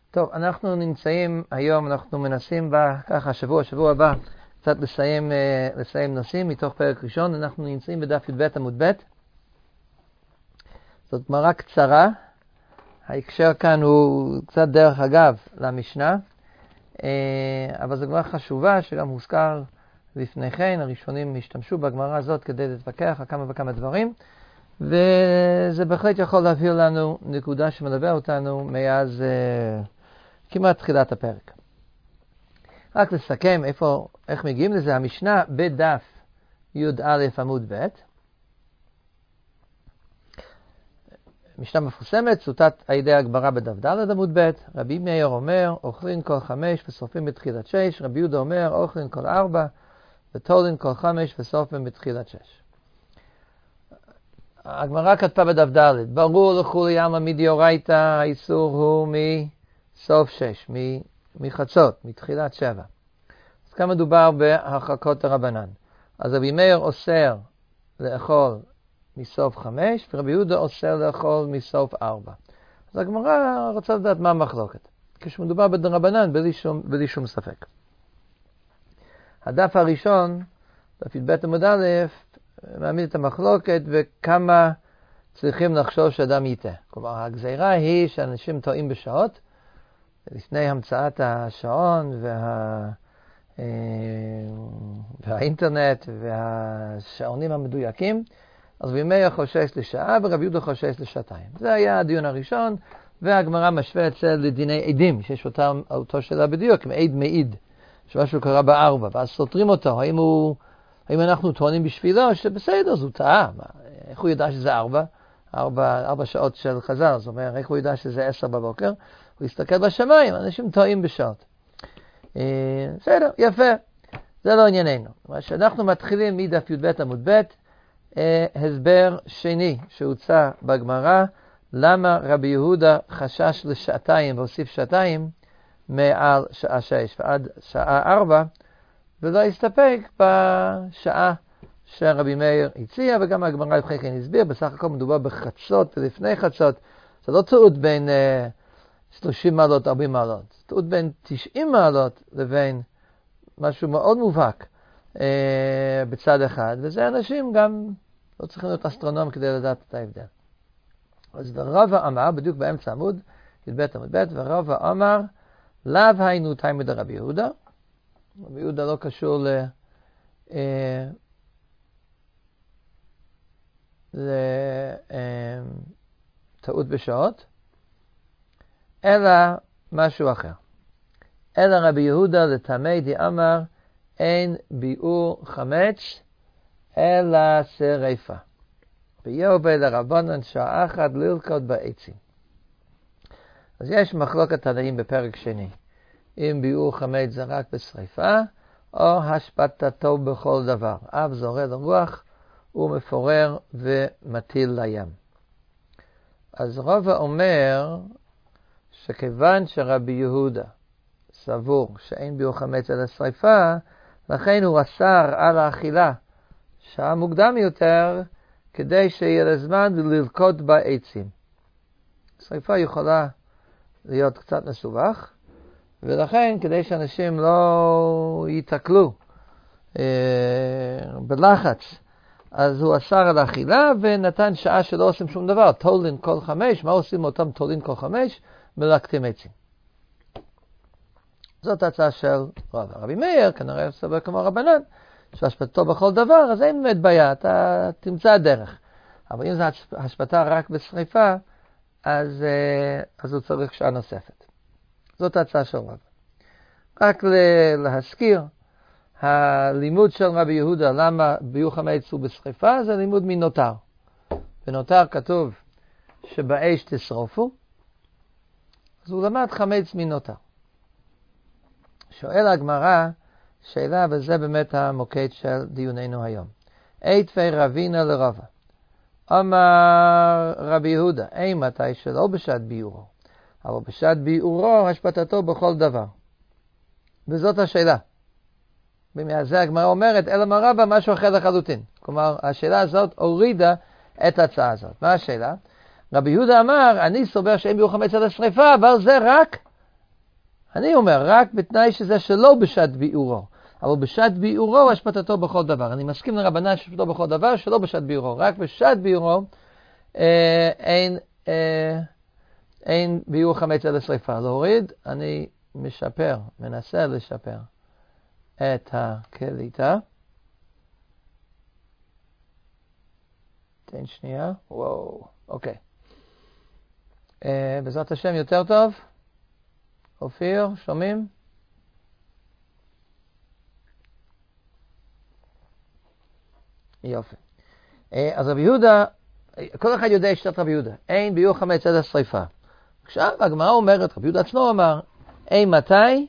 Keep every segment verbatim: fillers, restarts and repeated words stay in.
טוב, אנחנו נמצאים היום, אנחנו מנסים בה, ככה, שבוע, שבוע הבא, קצת לסיים, לסיים נושאים מתוך פרק ראשון. אנחנו נמצאים בדף י"ב עמוד ב'. זאת גמרא קצרה. ההקשר כאן הוא קצת דרך אגב למשנה, אבל זו גמרא חשובה שגם הוזכר לפני כן. הראשונים השתמשו בגמרא הזאת כדי להתווכח על כמה וכמה דברים, וזה בהחלט יכול להביא לנו נקודה שמלווה אותנו מאז uh, כמעט תחילת הפרק. רק לסכם איפה, איך מגיעים לזה. המשנה בדף י"א עמוד ב', משנה מפורסמת, צוטט על ידי הגמרא בדף ד' עמוד ב'. רבי מאיר אומר, אוכלים כל חמש ושורפים בתחילת שש. רבי יהודה אומר, אוכלים כל ארבע וטולין כל חמש ושורפים בתחילת שש. הגמרא כתבה בדף ד', ברור לכולי עלמא מדאורייתא האיסור הוא מסוף שש, מחצות, מתחילת שבע. אז כאן מדובר בהרחקות הרבנן. אז רבי מאיר אוסר לאכול מסוף חמש, ורבי יהודה אוסר לאכול מסוף ארבע. אז הגמרא רוצה לדעת מה המחלוקת, כשמדובר בדרבנן בלי שום, בלי שום ספק. הדף הראשון, דף י"ב עמוד א', מעמיד את המחלוקת וכמה צריכים לחשוב שאדם ייתה. כלומר, הגזירה היא שאנשים טועים בשעות, לפני המצאת השעון וה... והאינטרנט והשעונים המדויקים. אז רבי מאיר חושש לשעה ורבי יהודה חושש לשעתיים. זה היה הדיון הראשון, והגמרא משווה את זה לדיני עדים, שיש אותם, אותו שאלה בדיוק, עם עד מעיד, שמשהו קרה בארבע, ואז סותרים אותו, האם הוא... האם אנחנו טוענים בשבילו שבסדר, זו טעה. איך הוא ידע שזה ארבע? ארבע, ארבע שעות של חז"ל. זאת אומרת, איך הוא ידע שזה עשר בבוקר? הוא יסתכל בשמיים, אנשים טועים בשעות. בסדר, יפה. זה לא ענייננו. מה שאנחנו מתחילים מדף י"ב עמוד ב', הסבר שני שהוצא בגמרא, למה רבי יהודה חשש לשעתיים והוסיף שעתיים מעל שעה שש ועד שעה ארבע, ולא הסתפק בשעה שרבי מאיר הציע, וגם הגמרא לפני כן הסביר, בסך הכל מדובר בחצות ולפני חצות. זה לא טעות בין uh, שלושים מעלות, ארבעים מעלות. זה טעות בין תשעים מעלות לבין משהו מאוד מובהק uh, בצד אחד, וזה אנשים גם לא צריכים להיות אסטרונום כדי לדעת את ההבדל. אז ורבא אמר, בדיוק באמצע עמוד, י"ב עמוד ב', ורבא אמר, לאו היינו תימא דרבי יהודה. רבי יהודה לא קשור ל... אה, לטעות בשעות, אלא משהו אחר. אלא רבי יהודה לתמי דאמר, אין ביאור חמץ, אלא שריפה. ויובל לרבנן שעה אחת ללכוד בעצים. אז יש מחלוקת תנאים בפרק שני. אם ביאור חמץ זה רק בשריפה, או השפטתו בכל דבר. אף זורע לרוח, הוא מפורר ומטיל לים. אז רבא אומר, שכיוון שרבי יהודה סבור שאין ביאור חמץ אלא שריפה, לכן הוא אסר על האכילה שעה מוקדם יותר, כדי שיהיה לזמן ללכוד בעצים. שריפה יכולה להיות קצת מסובך, ולכן כדי שאנשים לא יתקלו אה, בלחץ, אז הוא אסר על האכילה ונתן שעה שלא עושים שום דבר. טולין כל חמש, מה עושים אותם טולין כל חמש? מלקטים עצים. זאת ההצעה של רבא. רבי מאיר כנראה סבר כמו רבנן, שהשפטתו בכל דבר, אז אין באמת בעיה, אתה תמצא דרך. אבל אם זו השפטה רק בשריפה, אז, אז הוא צריך שעה נוספת. זאת ההצעה של רבא. רק להזכיר, הלימוד של רבי יהודה, למה ביאור חמץ הוא בשריפה, זה לימוד מנותר. בנותר כתוב שבאש תשרופו, אז הוא למד חמץ מנותר. שואל הגמרא, שאלה, וזה באמת המוקד של דיוננו היום. איתפי רבינה לרבא. אמר רבי יהודה, אין מתי שלא בשעת ביאורו, אבל בשעת ביאורו השפטתו בכל דבר. וזאת השאלה. במזה הגמרא אומרת, אלא מה רבא משהו אחר לחלוטין. כלומר, השאלה הזאת הורידה את ההצעה הזאת. מה השאלה? רבי יהודה אמר, אני סובר שאין ביאור חמץ אלא שריפה, אבל זה רק אני אומר, רק בתנאי שזה שלא בשעת ביאורו. אבל בשעת ביאורו השפטתו בכל דבר. אני מסכים לרבנן שהשפטתו בכל דבר, שלא בשעת ביאורו. רק בשעת ביאורו אה, אין, אה, אין ביאור חמץ אלא שריפה. להוריד, אני משפר, מנסה לשפר את הקליטה. תן שנייה. וואו, אוקיי. אה, בעזרת השם יותר טוב. אופיר, שומעים? יופי. אז רבי יהודה, כל אחד יודע שיטת רבי יהודה. אין ביאור חמץ אלא שריפה. עכשיו הגמרא אומרת, רבי יהודה עצמו אמר, אין מתי?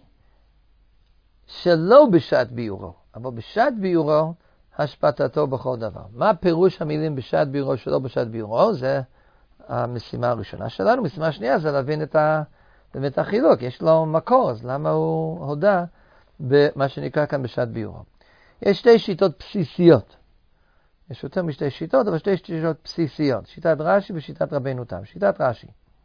שלא בשעת ביאורו. אבל בשעת ביאורו, השפטתו בכל דבר. מה פירוש המילים בשעת ביאורו שלא בשעת ביאורו? זה המשימה הראשונה שלנו. המשימה השנייה זה להבין את ה... באמת החילוק, יש לו מקור, אז למה הוא הודע במה שנקרא כאן בשעת ביאורו? יש שתי שיטות בסיסיות. יש יותר משתי שיטות, אבל שתי שיטות בסיסיות. שיטת רש"י ושיטת רבנו תם. שיטת רש"י.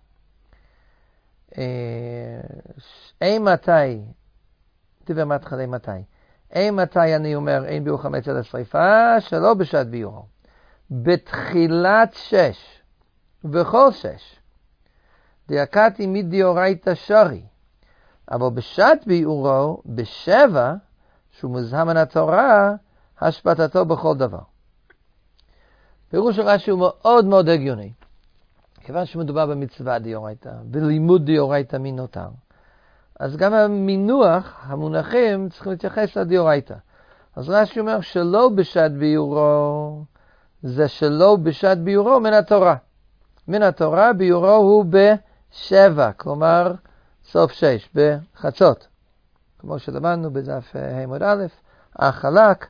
אין מתי, דבר מהתחלה מתי. אין מתי אני אומר, אין ביאור חמץ אלא שריפה, שלא בשעת ביאורו. בתחילת שש, בכל שש. דייקתי מדאורייתא שרי, אבל בשעת ביאורו, בשבע, שהוא מוזהם מן התורה, השפטתו בכל דבר. פירוש רש"י הוא מאוד מאוד הגיוני. כיוון שמדובר במצווה דאורייתא, בלימוד דאורייתא מי נותר. אז גם המינוח, המונחים, צריכים להתייחס לדאורייתא. אז רש"י אומר שלא בשעת ביאורו, זה שלא בשעת ביאורו מן התורה. מן התורה ביאורו הוא בשבע, כלומר סוף שש, בחצות. כמו שלמדנו בדף עמוד א', החלק,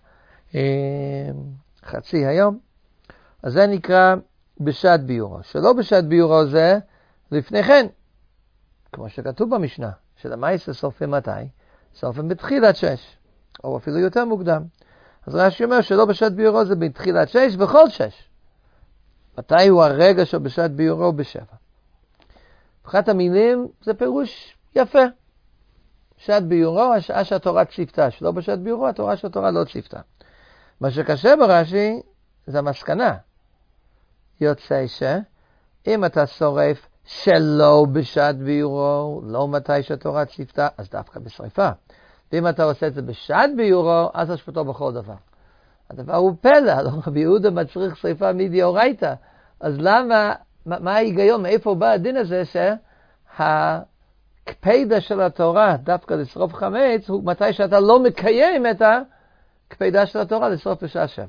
חצי היום. אז זה נקרא בשעת ביאורו. שלא בשעת ביאורו זה לפני כן, כמו שכתוב במשנה, שלמעשה סופם מתי? סופם בתחילת שש, או אפילו יותר מוקדם. אז רש"י אומר שלא בשעת ביאורו זה בתחילת שש, בכל שש. מתי הוא הרגע של בשעת ביאורו? בשבע. מבחינת המילים זה פירוש יפה. בשעת ביאורו, השעה שהתורה ציפתה, שלא בשעת ביאורו, התורה שהתורה לא ציפתה. מה שקשה ברש"י זה המסקנה. יוצא שאם אתה שורף שלא בשעת ביאורו, לא מתי שהתורה ציפתה, אז דווקא בשריפה. ואם אתה עושה את זה בשעת ביאורו, אז השפטו בכל דבר. הדבר הוא פלא, רבי יהודה מצריך שריפה מדאורייתא. אז למה, מה, מה ההיגיון, מאיפה בא הדין הזה שהקפידה של התורה דווקא לשרוף חמץ, הוא מתי שאתה לא מקיים את הקפידה של התורה לשרוף בשעה שבע.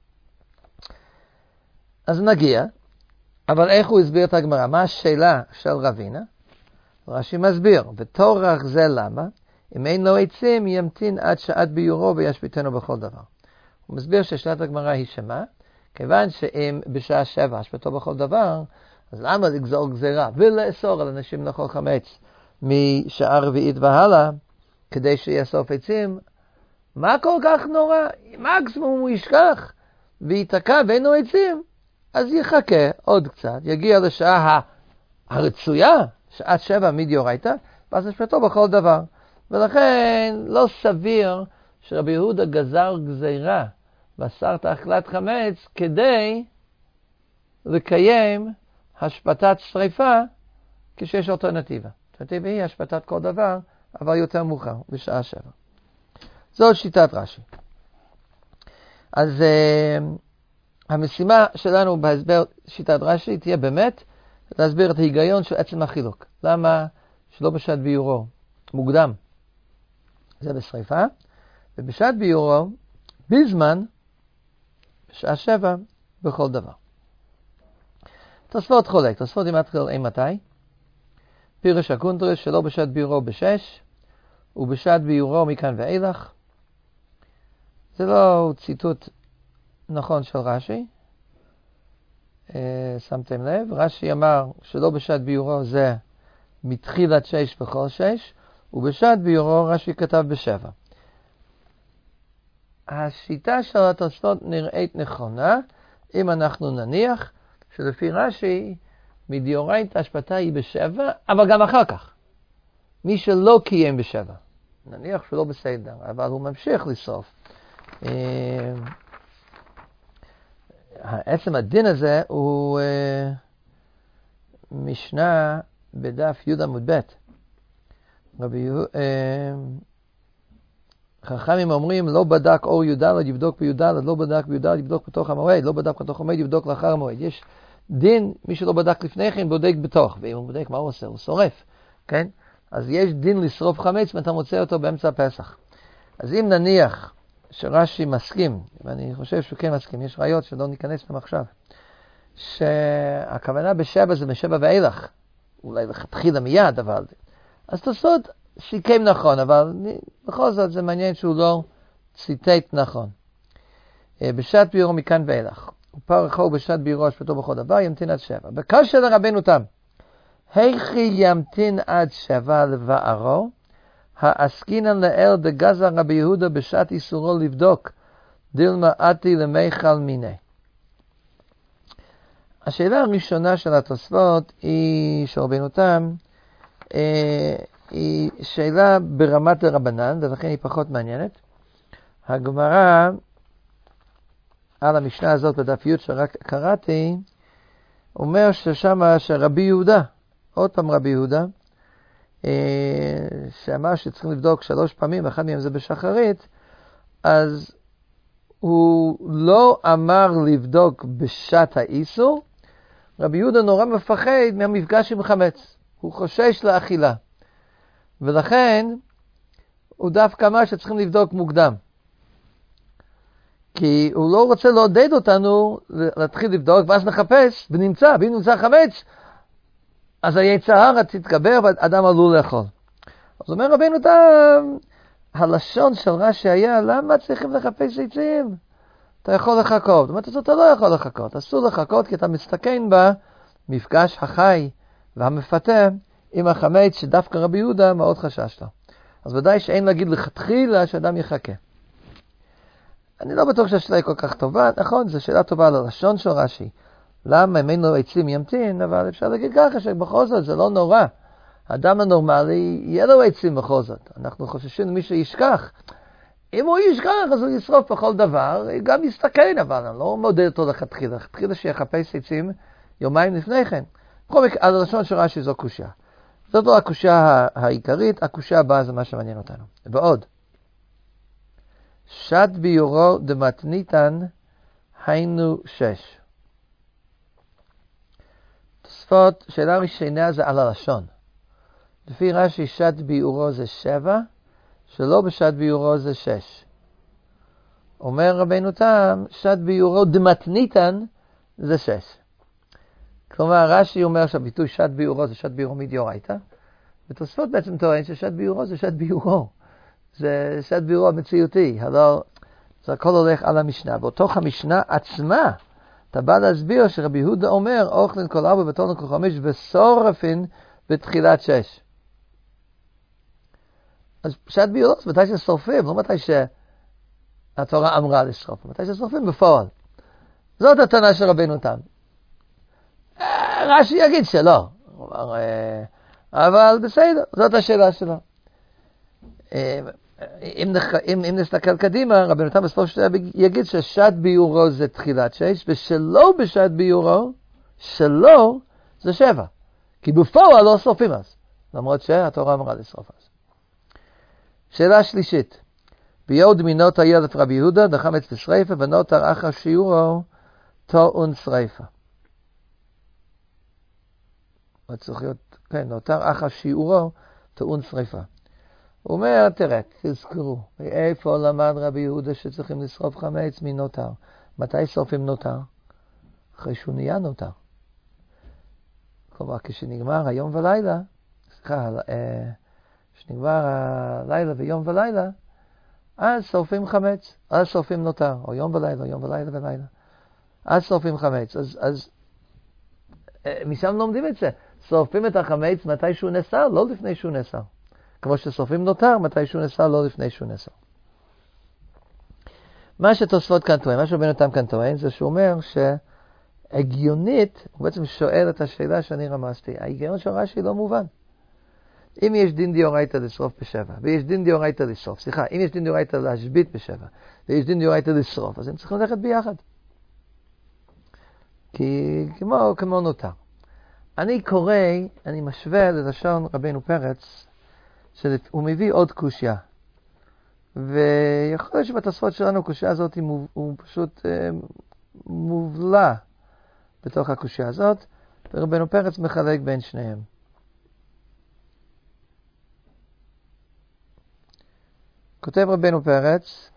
אז נגיע, אבל איך הוא הסביר את הגמרא? מה השאלה של רבינה? רש"י מסביר, ותורך זה למה? אם אין לו עצים, ימתין עד שעת ביאורו וישביתנו בכל דבר. הוא מסביר ששאלת הגמרא היא שמה? כיוון שאם בשעה שבע השבתו בכל דבר, אז למה לגזור גזירה ולאסור על אנשים לאכול חמץ משעה רביעית והלאה, כדי שיאסוף עצים? מה כל כך נורא? מקסימום הוא ישכח ויתקע ואין לו עצים, אז יחכה עוד קצת, יגיע לשעה הרצויה, שעה שבע מדאורייתא, ואז השבתו בכל דבר. ולכן לא סביר שרבי יהודה גזר גזירה ואסר אכילת חמץ כדי לקיים השפטת שריפה כשיש אלטרנטיבה. אלטרנטיבה היא השפטת כל דבר, אבל יותר מאוחר, בשעה שבע. זו שיטת רש"י. אז uh, המשימה שלנו בהסבר שיטת רש"י תהיה באמת להסביר את ההיגיון של עצם החילוק. למה שלא בשעת ביאורו מוקדם? זה בשריפה, ובשעת ביאורו בזמן, בשעה שבע, בכל דבר. תוספות חולק, תוספות עם מתחיל אין מתי. פירש הקונטרס שלא בשעת ביאורו בשש, ובשעת ביאורו מכאן ואילך. זה לא ציטוט נכון של רש"י. אה, שמתם לב, רש"י אמר שלא בשעת ביאורו זה מתחילת שש בכל שש, ובשעת ביאורו רש"י כתב בשבע. השיטה של התוספות נראית נכונה, אם אנחנו נניח שלפי רש"י מדאורייתא השפטה היא בשבע, אבל גם אחר כך. מי שלא קיים בשבע, נניח שלא בסדר, אבל הוא ממשיך לשרוף. עצם הדין הזה הוא משנה בדף י' עמוד ב'. חכמים אומרים, לא בדק אור י"ד, יבדוק בי"ד, לא בדק בי"ד, יבדוק בתוך המועד, לא בדק בתוך המועד, יבדוק לאחר המועד. יש דין, מי שלא בדק לפני כן, בודק בתוך, ואם הוא בודק, מה הוא עושה? הוא שורף, כן? אז יש דין לשרוף חמץ, ואתה מוצא אותו באמצע הפסח. אז אם נניח שרש"י מסכים, ואני חושב שהוא כן מסכים, יש ראיות שלא ניכנס להם עכשיו, שהכוונה בשבע זה משבע ואילך, אולי לכתחילה מיד, אבל... אז תעשות סיכם נכון, אבל בכל זאת זה מעניין שהוא לא ציטט נכון. בשעת ביורו מכאן ואילך, ופרחו בשעת ביורו השפטו בכל דבר, ימתין עד שבע. בקשר לרבנו תם, היכי ימתין עד שבע לבערו, העסקינן לאל דגזר רבי יהודה בשעת איסורו לבדוק, דילמה עתי למיכל מיני. השאלה הראשונה של התוספות היא של רבנו תם, אה, היא שאלה ברמת הרבנן, ולכן היא פחות מעניינת. הגמרא, על המשנה הזאת בדף י' שרק קראתי, אומר ששמה שרבי יהודה, עוד פעם רבי יהודה, שאמר שצריכים לבדוק שלוש פעמים, אחד מהם זה בשחרית, אז הוא לא אמר לבדוק בשעת האיסור. רבי יהודה נורא מפחד מהמפגש עם חמץ, הוא חושש לאכילה, ולכן הוא דווקא אמר שצריכים לבדוק מוקדם, כי הוא לא רוצה לעודד אותנו להתחיל לבדוק ואז נחפש ונמצא, ואם נמצא חמץ אז היצר הרע תתגבר ואדם עלול לאכול. אז אומר רבינו תם, הלשון של רש"י היה, למה צריכים לחפש עצים? אתה יכול לחכות. זאת אומרת, אתה לא יכול לחכות. אסור לחכות כי אתה מסתכן במפגש החי והמפתה עם החמץ שדווקא רבי יהודה מאוד חשש לו. אז ודאי שאין להגיד לכתחילה שאדם יחכה. אני לא בטוח שהשאלה היא כל כך טובה. נכון, זו שאלה טובה על הלשון של רש"י. למה אם אין לו עצים ימתין? אבל אפשר להגיד ככה שבכל זאת זה לא נורא. האדם הנורמלי יהיה לו עצים בכל זאת. אנחנו חוששים מי שישכח. אם הוא ישכח אז הוא ישרוף בכל דבר, גם יסתכן, אבל אני לא מודד אותו לכתחילה. לכתחילה שיחפש עצים יומיים לפני כן. בכל מקרה, על הלשון של רש"י זו קושיה. זאת לא הקושיה העיקרית, הקושיה הבאה זה מה שמעניין אותנו. ועוד, שד ביורו דמתניתן היינו שש. תוספות, שאלה ראשונה זה על הלשון. לפי רש"י שד ביורו זה שבע, שלא בשד ביורו זה שש. אומר רבינו תם, שד ביורו דמתניתן זה שש. כלומר, רש"י אומר שהביטוי שד ביורו זה שד ביורו מדאורייתא, ותוספות בעצם טוען ששד ביורו זה שד ביורו. זה שד ביורו המציאותי, הלא זה הכל הולך על המשנה. בתוך המשנה עצמה, אתה בא להסביר שרבי יהודה אומר, אוכלין כל ארבע ותורנו כל חמש ושורפין בתחילת שש. אז שד ביורו זה מתי ששורפים, לא מתי שהתורה אמרה לשרוף, מתי ששורפים בפועל. זאת הטענה של רבינו תם. רש"י יגיד שלא, אבל בסדר, זאת השאלה שלו. אם, אם, אם נסתכל קדימה, רבינו תם בסוף שלה יגיד ששד ביורו זה תחילת שש, ושלא בשד ביורו, שלא זה שבע. כי בפועל לא שורפים אז, למרות שהתורה אמרה לשרוף אז. שאלה שלישית, ביוד מינות הילד רבי יהודה, דחמץ לשריפה, ונותר אחר שיעורו, טעון שריפה. צריך להיות, כן, נותר אחר שיעורו, טעון שריפה. הוא אומר, תראה, תזכרו, איפה למד רבי יהודה שצריכים לשרוף חמץ מנותר? מתי שורפים נותר? אחרי שהוא נהיה נותר. כלומר, כשנגמר היום ולילה, סליחה, כשנגמר הלילה ויום ולילה, אז שורפים חמץ, אז שורפים נותר, או יום ולילה, יום ולילה ולילה. אז שורפים חמץ, אז, אז משם לומדים את זה. שורפים את החמץ מתי שהוא נסר, לא לפני שהוא נסר. כמו ששורפים נותר, מתי שהוא נסר, לא לפני שהוא נסר. מה שתוספות כאן טוען, מה שרבינו תם כאן טוען, זה שהוא אומר שהגיונית, הוא בעצם שואל את השאלה שאני רמזתי, ההיגיון של רש"י לא מובן. אם יש דין דיורייתא לשרוף בשבע, ויש דין דיורייתא לשרוף, סליחה, אם יש דין דיורייתא להשבית בשבע, ויש דין דיורייתא לשרוף, אז הם צריכים ללכת ביחד. כי כמו, כמו נותר. אני קורא, אני משווה ללשון רבנו פרץ, שהוא מביא עוד קושיה. ויכול להיות שבתוספות שלנו הקושיה הזאת הוא, הוא פשוט אה, מובלע בתוך הקושיה הזאת, ורבנו פרץ מחלק בין שניהם. כותב רבנו פרץ,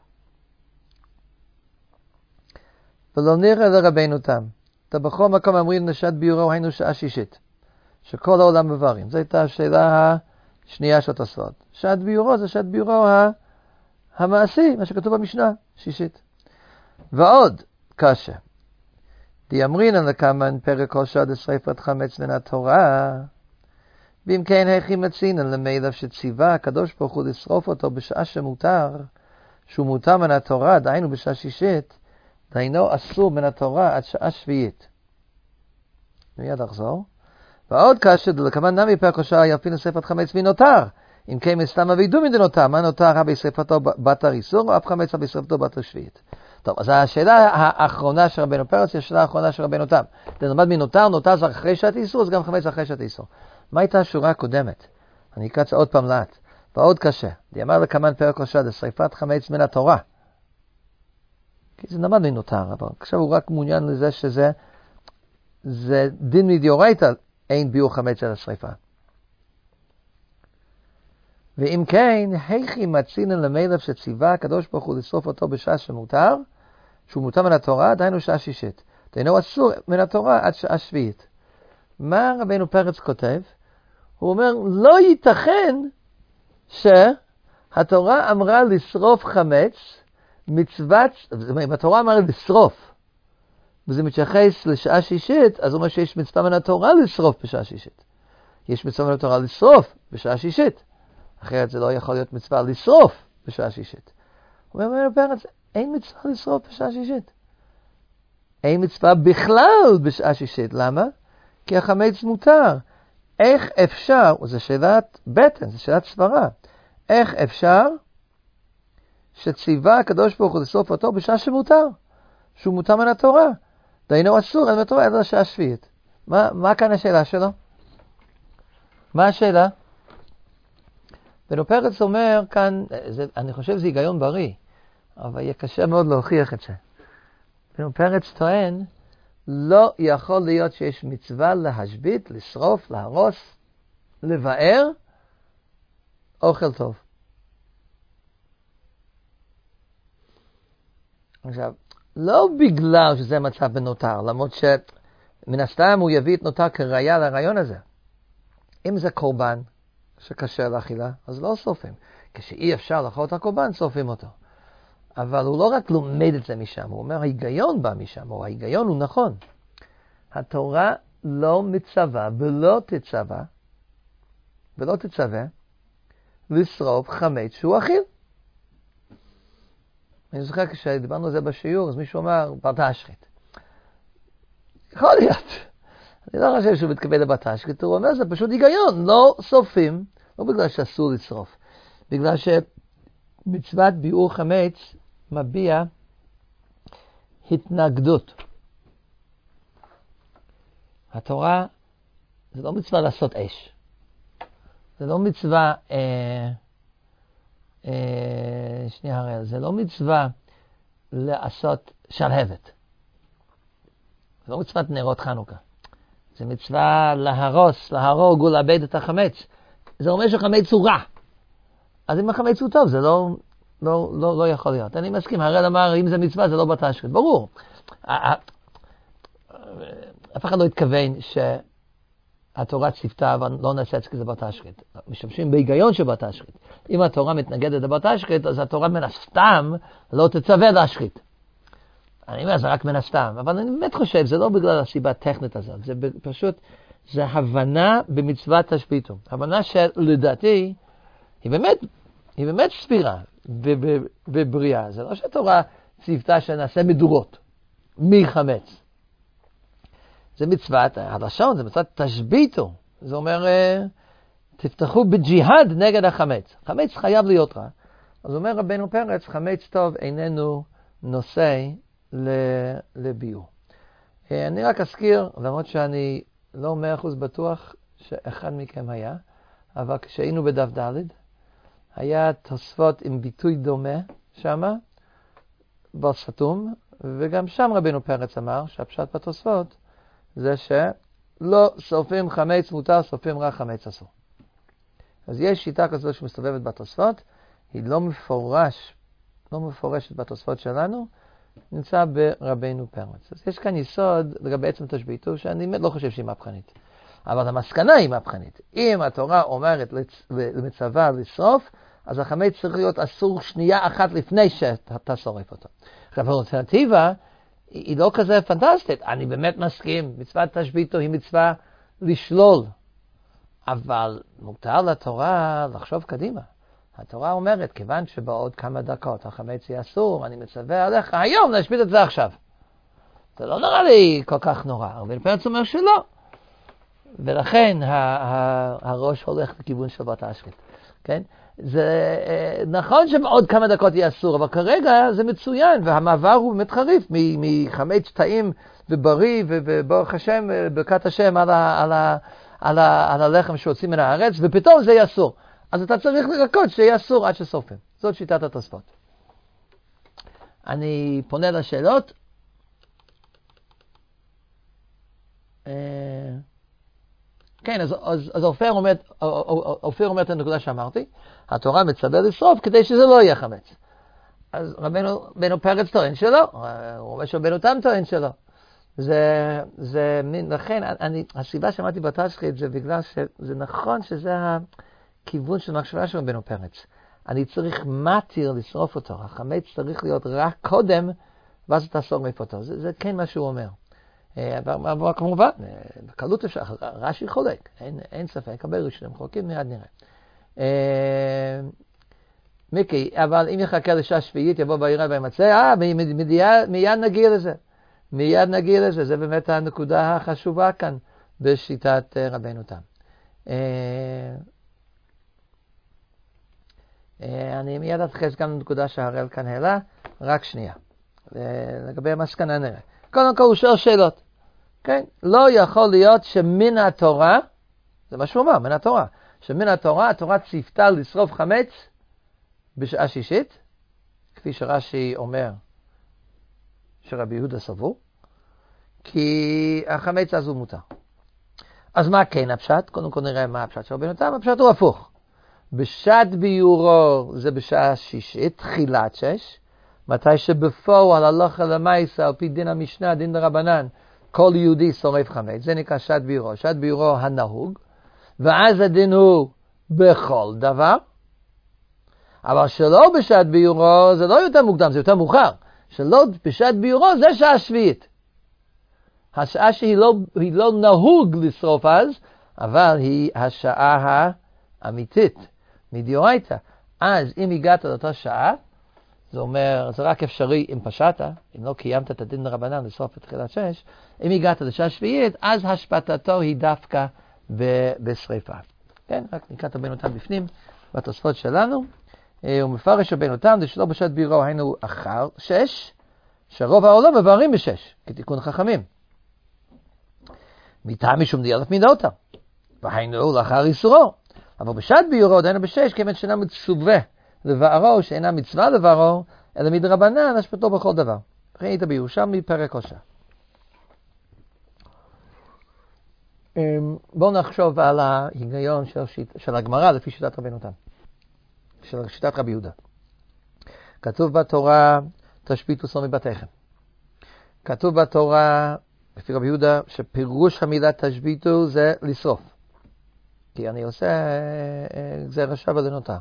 ולא נראה לרבנו תם. אתה בכל מקום אמרים נשת ביורו היינו שעה שישית, שכל העולם מברים. זו הייתה השאלה השנייה של התוספות. שעת ביורו זה שעת ביורו המעשי, מה שכתוב במשנה, שישית. ועוד קשה. די אמרינן לקמן פרק כל שעה דשריפת חמץ מן התורה, ואם כן הכי מצינן למילב שציווה הקדוש ברוך הוא לשרוף אותו בשעה שמותר, שהוא מותר מן התורה, דהיינו בשעה שישית, דהיינו אסור מן התורה עד שעה שביעית. מיד אחזור. ועוד קשה דלקמן נמי פרק כל שעה יפין לשריפת חמץ מנותר, אם כן מסתם אבידו מדנותר, מה נותר הבא שריפתו בתר איסור, או אף חמץ הבא שריפתו בתר שביעית. טוב, אז השאלה האחרונה של רבנו פרץ היא השאלה האחרונה של רבנו תם. דנמד מנותר, נותר זה אחרי שעת איסור, אז גם חמץ אחרי שעת איסור. מה הייתה השורה הקודמת? אני אקרא עוד פעם לאט. ועוד קשה. די אמר לקמן פרק כל שעה שריפת חמץ מן התורה. כי זה נמד מנותר, אבל עכשיו הוא רק מעוניין לזה שזה זה דין מדאורייתא, אין ביור חמץ על השריפה. ואם כן, הכי מצינן למילב שציווה הקדוש ברוך הוא לשרוף אותו בשעה שמותר, שהוא מותר מן התורה, דהיינו שעה שישית. דהיינו אסור מן התורה עד שעה שביעית. מה רבנו פרץ כותב? הוא אומר, לא ייתכן שהתורה אמרה לשרוף חמץ, מצוות, אם התורה אמרה לשרוף, וזה מתייחס לשעה שישית, אז הוא אומר שיש מצווה מן התורה לשרוף בשעה שישית. יש מצווה מן התורה לשרוף בשעה שישית. אחרת זה לא יכול להיות מצווה לשרוף בשעה שישית. הוא אומר, פרץ, אין מצווה לשרוף בשעה שישית. אין מצווה בכלל בשעה שישית. למה? כי החמץ מותר. איך אפשר, זו שאלת בטן, זו שאלת סברה, איך אפשר שציווה הקדוש ברוך הוא לשרוף אותו בשעה שמותר, שהוא מותר מן התורה. דהיינו אסור, אין מתורה, אלא שעה שביעית. מה, מה כאן השאלה שלו? מה השאלה? רבנו פרץ אומר כאן, זה, אני חושב שזה היגיון בריא, אבל יהיה קשה מאוד להוכיח את זה. רבנו פרץ טוען, לא יכול להיות שיש מצווה להשבית, לשרוף, להרוס, לבאר, אוכל טוב. עכשיו, לא בגלל שזה מצב בנותר, למרות שמן הסתם הוא יביא את נותר כראיה לרעיון הזה. אם זה קורבן שקשה לאכילה, אז לא שורפים. כשאי אפשר לאכול את הקורבן, שורפים אותו. אבל הוא לא רק לומד את זה משם, הוא אומר, ההיגיון בא משם, או ההיגיון הוא נכון. התורה לא מצווה ולא תצווה, ולא תצווה, לשרוף חמץ שהוא אכיל. אני זוכר כשדיברנו על זה בשיעור, אז מישהו אמר, בתשחית. יכול להיות. אני לא חושב שהוא מתכוון לבתשחית, הוא אומר, זה פשוט היגיון, לא שורפים, לא בגלל שאסור לשרוף, בגלל שמצוות ביעור חמץ מביע התנגדות. התורה זה לא מצווה לעשות אש. זה לא מצווה, אה, אה, שנייה הרי, זה לא מצווה לעשות שלהבת. זה לא מצוות נרות חנוכה. זה מצווה להרוס, להרוג ולאבד את החמץ. זה אומר שחמץ הוא רע. אז אם החמץ הוא טוב, זה לא, לא, לא, לא יכול להיות. אני מסכים, הראל אמר, אם זה מצווה, זה לא בתשחית. ברור. אף אחד לא התכוון שהתורה צפתה, אבל לא נעשית כי זה בתשחית. משתמשים בהיגיון שבתשחית. אם התורה מתנגדת לבתשחית, אז התורה מן הסתם לא תצווה להשחית. אני אומר, זה רק מן הסתם. אבל אני באמת חושב, זה לא בגלל הסיבה הטכנית הזאת. זה פשוט, זה הבנה במצוות תשביתו. הבנה שלדעתי, היא באמת, היא באמת ספירה בבריאה. זה לא שהתורה צפתה שנעשה מדורות מחמץ. זה מצוות, הלשון, זה מצוות תשביתו. זה אומר, תפתחו בג'יהאד נגד החמץ. חמץ חייב להיות רע. אז אומר רבנו פרץ, חמץ טוב איננו נושא לביור. אני רק אזכיר, למרות שאני לא מאה אחוז בטוח שאחד מכם היה, אבל כשהיינו בדף ד' היה תוספות עם ביטוי דומה שמה, בסתום, וגם שם רבנו פרץ אמר שהפשט בתוספות זה שלא שורפים חמץ מותר, שורפים רע חמץ אסור. אז יש שיטה כזאת שמסתובבת בתוספות, היא לא מפורש, לא מפורשת בתוספות שלנו, נמצא ברבנו פרץ. אז יש כאן יסוד לגבי עצם תשביתו, שאני לא חושב שהיא מהפכנית. אבל המסקנה היא מהפכנית. אם התורה אומרת למצווה לשרוף, אז החמץ צריך להיות אסור שנייה אחת לפני שאתה שורף אותו. עכשיו, האלטרנטיבה היא לא כזה פנטסטית. אני באמת מסכים, מצוות תשביתו היא מצווה לשלול. אבל מותר לתורה לחשוב קדימה. התורה אומרת, כיוון שבעוד כמה דקות החמץ יהיה אסור, אני מצווה עליך היום להשבית את זה עכשיו. זה לא נראה לי כל כך נורא, אבל פרץ אומר שלא. ולכן הראש הולך לכיוון של בת השחית. כן? זה נכון שבעוד כמה דקות יהיה אסור, אבל כרגע זה מצוין, והמעבר הוא באמת חריף, מחמץ טעים ובריא, וברוך השם, ברכת השם על, ה, על, ה, על, ה, על הלחם שיוצאים מן הארץ, ופתאום זה יהיה אסור. אז אתה צריך לרקוד שיהיה אסור עד שסופים. זאת שיטת התוספות. אני פונה לשאלות. כן, אז, אז, אז אופיר אומר, אופיר אומר את הנקודה שאמרתי, התורה מצווה לשרוף כדי שזה לא יהיה חמץ. אז רבנו, רבנו פרץ טוען שלא, הוא אומר שרבנו תם טוען שלא. זה, זה, לכן, אני, הסיבה שאמרתי בתשחית זה בגלל שזה נכון שזה הכיוון של מחשבה של רבנו פרץ. אני צריך מתיר לשרוף אותו, החמץ צריך להיות רק קודם, ואז אתה שורף אותו. זה, זה כן מה שהוא אומר. אבל כמובן, בקלות אפשר, רש"י חולק, אין, אין ספק, הרבה ראשונים חולקים, מיד נראה. מיקי, אבל אם יחכה לשעה שביעית, יבוא בעירה וימצא, אה, מיד, מיד נגיע לזה. מיד נגיע לזה, זה באמת הנקודה החשובה כאן בשיטת רבנו תם. אני מיד אתחס גם לנקודה שהראל כאן העלה, רק שנייה. לגבי המסקנה נראה. קודם כל הוא שואל שאלות. כן? לא יכול להיות שמן התורה, זה מה שהוא אומר, מן התורה, שמן התורה, התורה ציפתה לשרוף חמץ בשעה שישית, כפי שרש"י אומר שרבי יהודה סבור, כי החמץ אז הוא מותר. אז מה כן הפשט? קודם כל נראה מה הפשט של רבנו תם. הפשט הוא הפוך. בשעת ביורו זה בשעה שישית, תחילת שש, מתי שבפועל הלכה למעשה על פי דין המשנה, דין דרבנן, כל יהודי שורף חמץ. זה נקרא שעת ביורו. שעת ביורו הנהוג, ואז הדין הוא בכל דבר, אבל שלא בשעת ביורו זה לא יותר מוקדם, זה יותר מאוחר. שלא בשעת ביורו זה שעה שביעית. השעה שהיא לא, היא לא נהוג לשרוף אז, אבל היא השעה האמיתית, מדאורייתא. אז אם הגעת לאותה שעה, זה אומר, זה רק אפשרי אם פשעת, אם לא קיימת את הדין דרבנן לשרוף בתחילת שש, אם הגעת לשעה שביעית, אז השפטתו היא דווקא בשריפה. כן, רק נקרא את רבנו תם בפנים, בתוספות שלנו. הוא מפרש רבנו תם, זה שלא בשעת ביורו היינו אחר שש, שרוב העולם מבארים בשש, כתיקון חכמים. מטעם משום דיאלת מידותא, והיינו לאחר איסורו. אבל בשעת ביורו דיינו בשש, כיוון שאינה מצווה לבערו, שאינה מצווה לבערו, אלא מדרבנן השפטו בכל דבר. ראית בירושלמי פרק הושע. בואו נחשוב על ההיגיון של, שיט, של הגמרא לפי שיטת רבנו תם, של שיטת רבי יהודה. כתוב בתורה, תשביתו שור מבתיכם. כתוב בתורה, לפי רבי יהודה, שפירוש המילה תשביתו זה לשרוף. כי אני עושה גזירה שווה לנותר.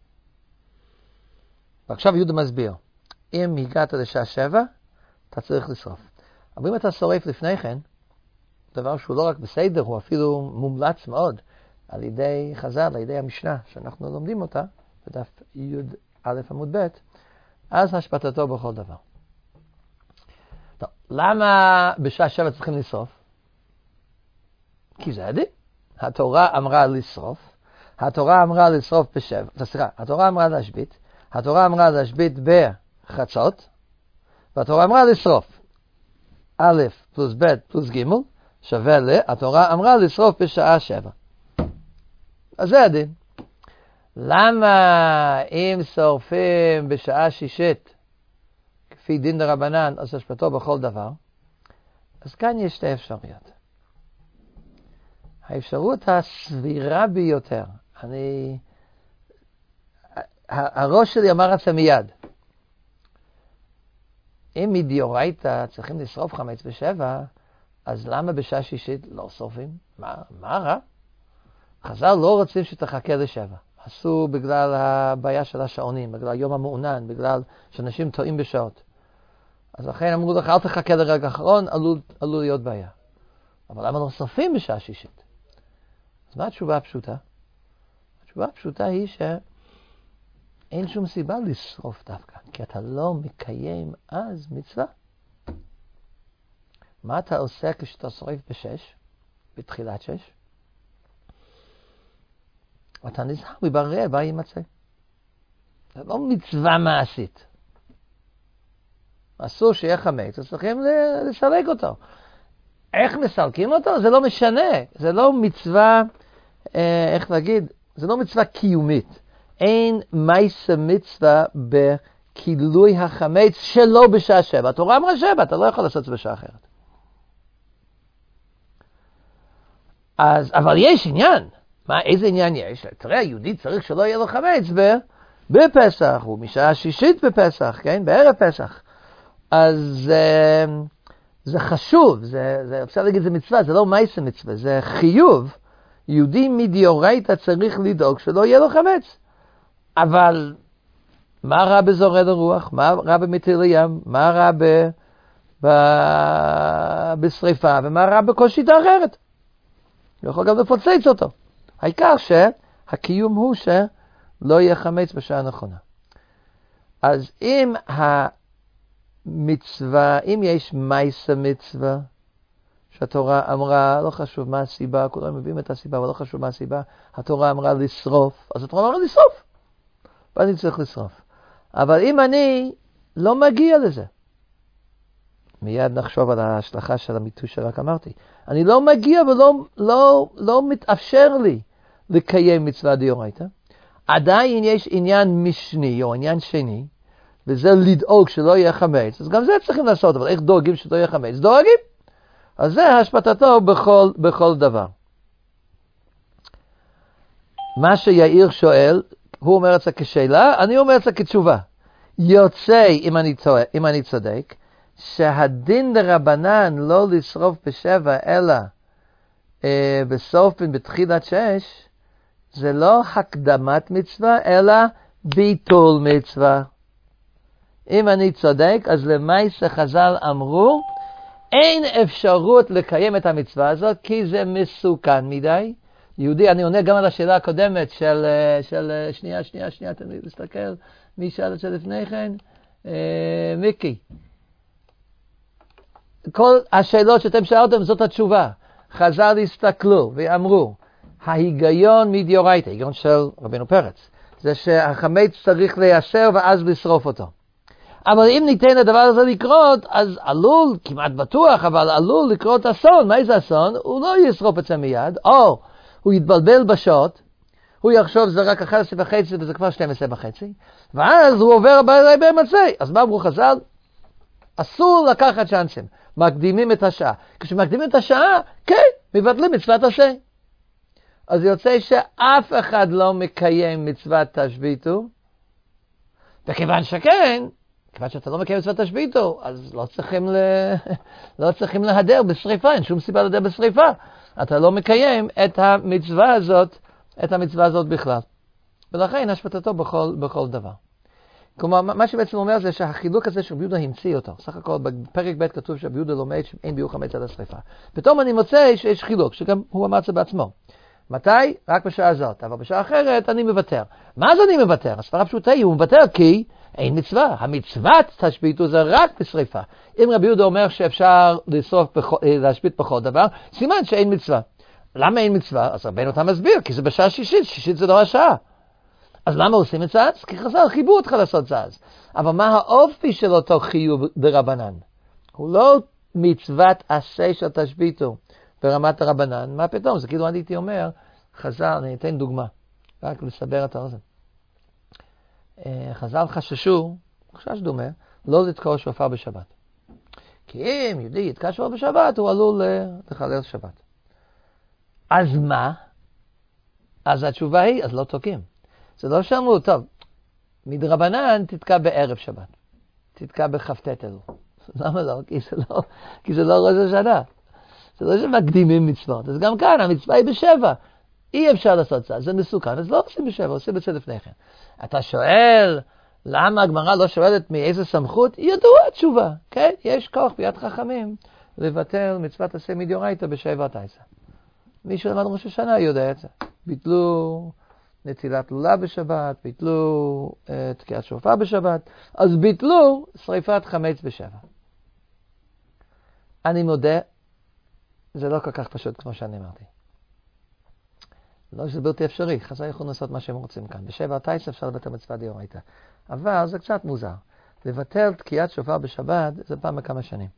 ועכשיו יהודה מסביר, אם הגעת לשעה שבע, אתה צריך לשרוף. אבל אם אתה שורף לפני כן, דבר שהוא לא רק בסדר, הוא אפילו מומלץ מאוד, על ידי חז"ל, על ידי המשנה, שאנחנו לומדים אותה, בדף י' א' עמוד ב', אז השפטתו בכל דבר. טוב, למה בשעה שבע צריכים לשרוף? כי זה עדיף. התורה אמרה לשרוף, התורה אמרה לשרוף בשבע, סליחה, התורה אמרה להשבית, התורה אמרה להשבית בחצות, והתורה אמרה לשרוף. א' פלוס ב' פלוס ג' שווה ל, התורה אמרה לשרוף בשעה שבע. אז זה הדין. למה אם שורפים בשעה שישית, כפי דין דרבנן, אז השפטו בכל דבר? אז כאן יש שתי אפשרויות. האפשרות הסבירה ביותר, אני, הראש שלי אמר את זה מיד. אם מדאורייתא צריכים לשרוף חמץ בשבע, אז למה בשעה שישית לא שורפים? מה, מה רע? חז"ל לא רוצים שתחכה לשבע. עשו בגלל הבעיה של השעונים, בגלל יום המעונן, בגלל שאנשים טועים בשעות. אז לכן אמרו לך, אל תחכה לרגע האחרון, עלול, עלול להיות בעיה. אבל למה לא שורפים בשעה שישית? אז מה התשובה הפשוטה? התשובה הפשוטה היא שאין שום סיבה לשרוף דווקא, כי אתה לא מקיים אז מצווה. מה אתה עושה כשאתה שורף בשש, בתחילת שש? אתה נזהר מברר, בה יימצא. זה לא מצווה מעשית. אסור שיהיה חמץ, אז צריכים לסלק אותו. איך מסלקים אותו? זה לא משנה. זה לא מצווה, איך להגיד, זה לא מצווה קיומית. אין מייסה מצווה בכילוי החמץ שלא בשעה שבע. התורה אמרה שבע, אתה לא יכול לעשות את זה בשעה אחרת. אז, אבל יש עניין. מה, איזה עניין יש? תראה, היהודי צריך שלא יהיה לו חמץ בפסח, הוא משעה שישית בפסח, כן? בערב פסח. אז זה חשוב, זה, זה, אפשר להגיד, זה מצווה, זה לא מייסה מצווה, זה חיוב. יהודי מדאורייתא צריך לדאוג שלא יהיה לו חמץ. אבל מה רע בזורד הרוח? מה רע במטיל ים? מה רע ב, ב, בשריפה? ומה רע בכל שיטה אחרת? הוא יכול גם לפוצץ אותו. העיקר שהקיום הוא שלא יהיה חמץ בשעה הנכונה. אז אם המצווה, אם יש מייסה מצווה, שהתורה אמרה, לא חשוב מה הסיבה, כולם מביאים את הסיבה, אבל לא חשוב מה הסיבה, התורה אמרה לשרוף, אז התורה אמרה לשרוף, ואני צריך לשרוף. אבל אם אני לא מגיע לזה, מיד נחשוב על ההשלכה של המיתוש שרק אמרתי, אני לא מגיע ולא לא, לא מתאפשר לי לקיים מצווה דאורייתא, עדיין יש עניין משני או עניין שני, וזה לדאוג שלא יהיה חמץ, אז גם זה צריכים לעשות, אבל איך דואגים שלא יהיה חמץ? דואגים. אז זה השפטתו בכל, בכל דבר. מה שיאיר שואל, הוא אומר את זה כשאלה, אני אומר את זה כתשובה. יוצא, אם אני, טועה, אם אני צודק, שהדין דרבנן לא לשרוף בשבע, אלא אה, בסופן בתחילת שש, זה לא הקדמת מצווה, אלא ביטול מצווה. אם אני צודק, אז למעשה חז"ל אמרו, אין אפשרות לקיים את המצווה הזאת, כי זה מסוכן מדי. יהודי, אני עונה גם על השאלה הקודמת של, של שנייה, שנייה, שנייה, תן לי להסתכל, מי שאל את זה לפני כן? אה, מיקי. כל השאלות שאתם שאלתם, זאת התשובה. חז"ל הסתכלו ואמרו, ההיגיון מדאורייתא, ההיגיון של רבינו פרץ, זה שהחמץ צריך ליישר ואז לשרוף אותו. אבל אם ניתן לדבר הזה לקרות, אז עלול, כמעט בטוח, אבל עלול לקרות אסון. מה זה אסון? הוא לא ישרוף את זה מיד, או הוא יתבלבל בשעות, הוא יחשוב זה רק אחת עשרה וחצי וזה כבר שתים עשרה וחצי, ואז הוא עובר במצי. אז מה אמרו חז"ל? אסור לקחת צ'אנסים, מקדימים את השעה. כשמקדימים את השעה, כן, מבטלים מצוות עשה. אז יוצא שאף אחד לא מקיים מצוות תשביתו, וכיוון שכן, כיוון שאתה לא מקיים מצוות תשביתו, אז לא צריכים, ל... לא צריכים להדר בשריפה, אין שום סיבה להדר בשריפה. אתה לא מקיים את המצווה הזאת, את המצווה הזאת בכלל. ולכן השפטתו בכל, בכל דבר. כלומר, מה שבעצם אומר זה שהחילוק הזה שרבי יהודה המציא אותו. סך הכל בפרק ב' כתוב שרבי יהודה לומד שאין ביור חמץ עד השריפה. פתאום אני מוצא שיש חילוק, שגם הוא אמר את זה בעצמו. מתי? רק בשעה הזאת. אבל בשעה אחרת אני מוותר. מה זה אני מוותר? הסברה פשוטה היא, הוא מוותר כי אין מצווה. המצוות תשביתו זה רק בשריפה. אם רבי יהודה אומר שאפשר לשרוף, להשבית בכל דבר, סימן שאין מצווה. למה אין מצווה? אז רבנו אתה מסביר, כי זה בשעה שישית, שישית זה לא השעה. אז למה עושים את זה אז? כי חז"ל חייבו אותך לעשות זה אז. אבל מה האופי של אותו חיוב דרבנן? הוא לא מצוות עשה של תשביתו ברמת הרבנן. מה פתאום? זה כאילו אני הייתי אומר, חז"ל, אני אתן דוגמה, רק לסבר את האוזן. חז"ל חששו, חשש דומה, לא לתקוע שופר בשבת. כי אם יהודי יתקע שופר בשבת, הוא עלול לחלל שבת. אז מה? אז התשובה היא, אז לא תוקעים. זה לא שאמרו, טוב, מדרבנן תתקע בערב שבת. תתקע בכ"ט אלול. למה לא? כי זה לא, כי זה לא ראש השנה. זה לא שמקדימים מצוות. אז גם כאן המצווה היא בשבע. אי אפשר לעשות זה, זה מסוכן, אז לא עושים בשבע, עושים את זה לפני כן. אתה שואל, למה הגמרא לא שואלת מאיזה סמכות? ידוע התשובה, כן? יש כוח ביד חכמים לבטל מצוות עשה מדאורייתא בשבע תייסה. מי שלמד ראש השנה יודע את זה. ביטלו נטילת לולה בשבת, ביטלו uh, תקיעת שופר בשבת, אז ביטלו שריפת חמץ בשבע. אני מודה, זה לא כל כך פשוט כמו שאני אמרתי. לא שזה בלתי אפשרי, חז"ל יכולים לעשות מה שהם רוצים כאן. בשבע תייסה אפשר לבטל מצוות דאורייתא. אבל זה קצת מוזר. לבטל תקיעת שופר בשבת זה פעם בכמה שנים.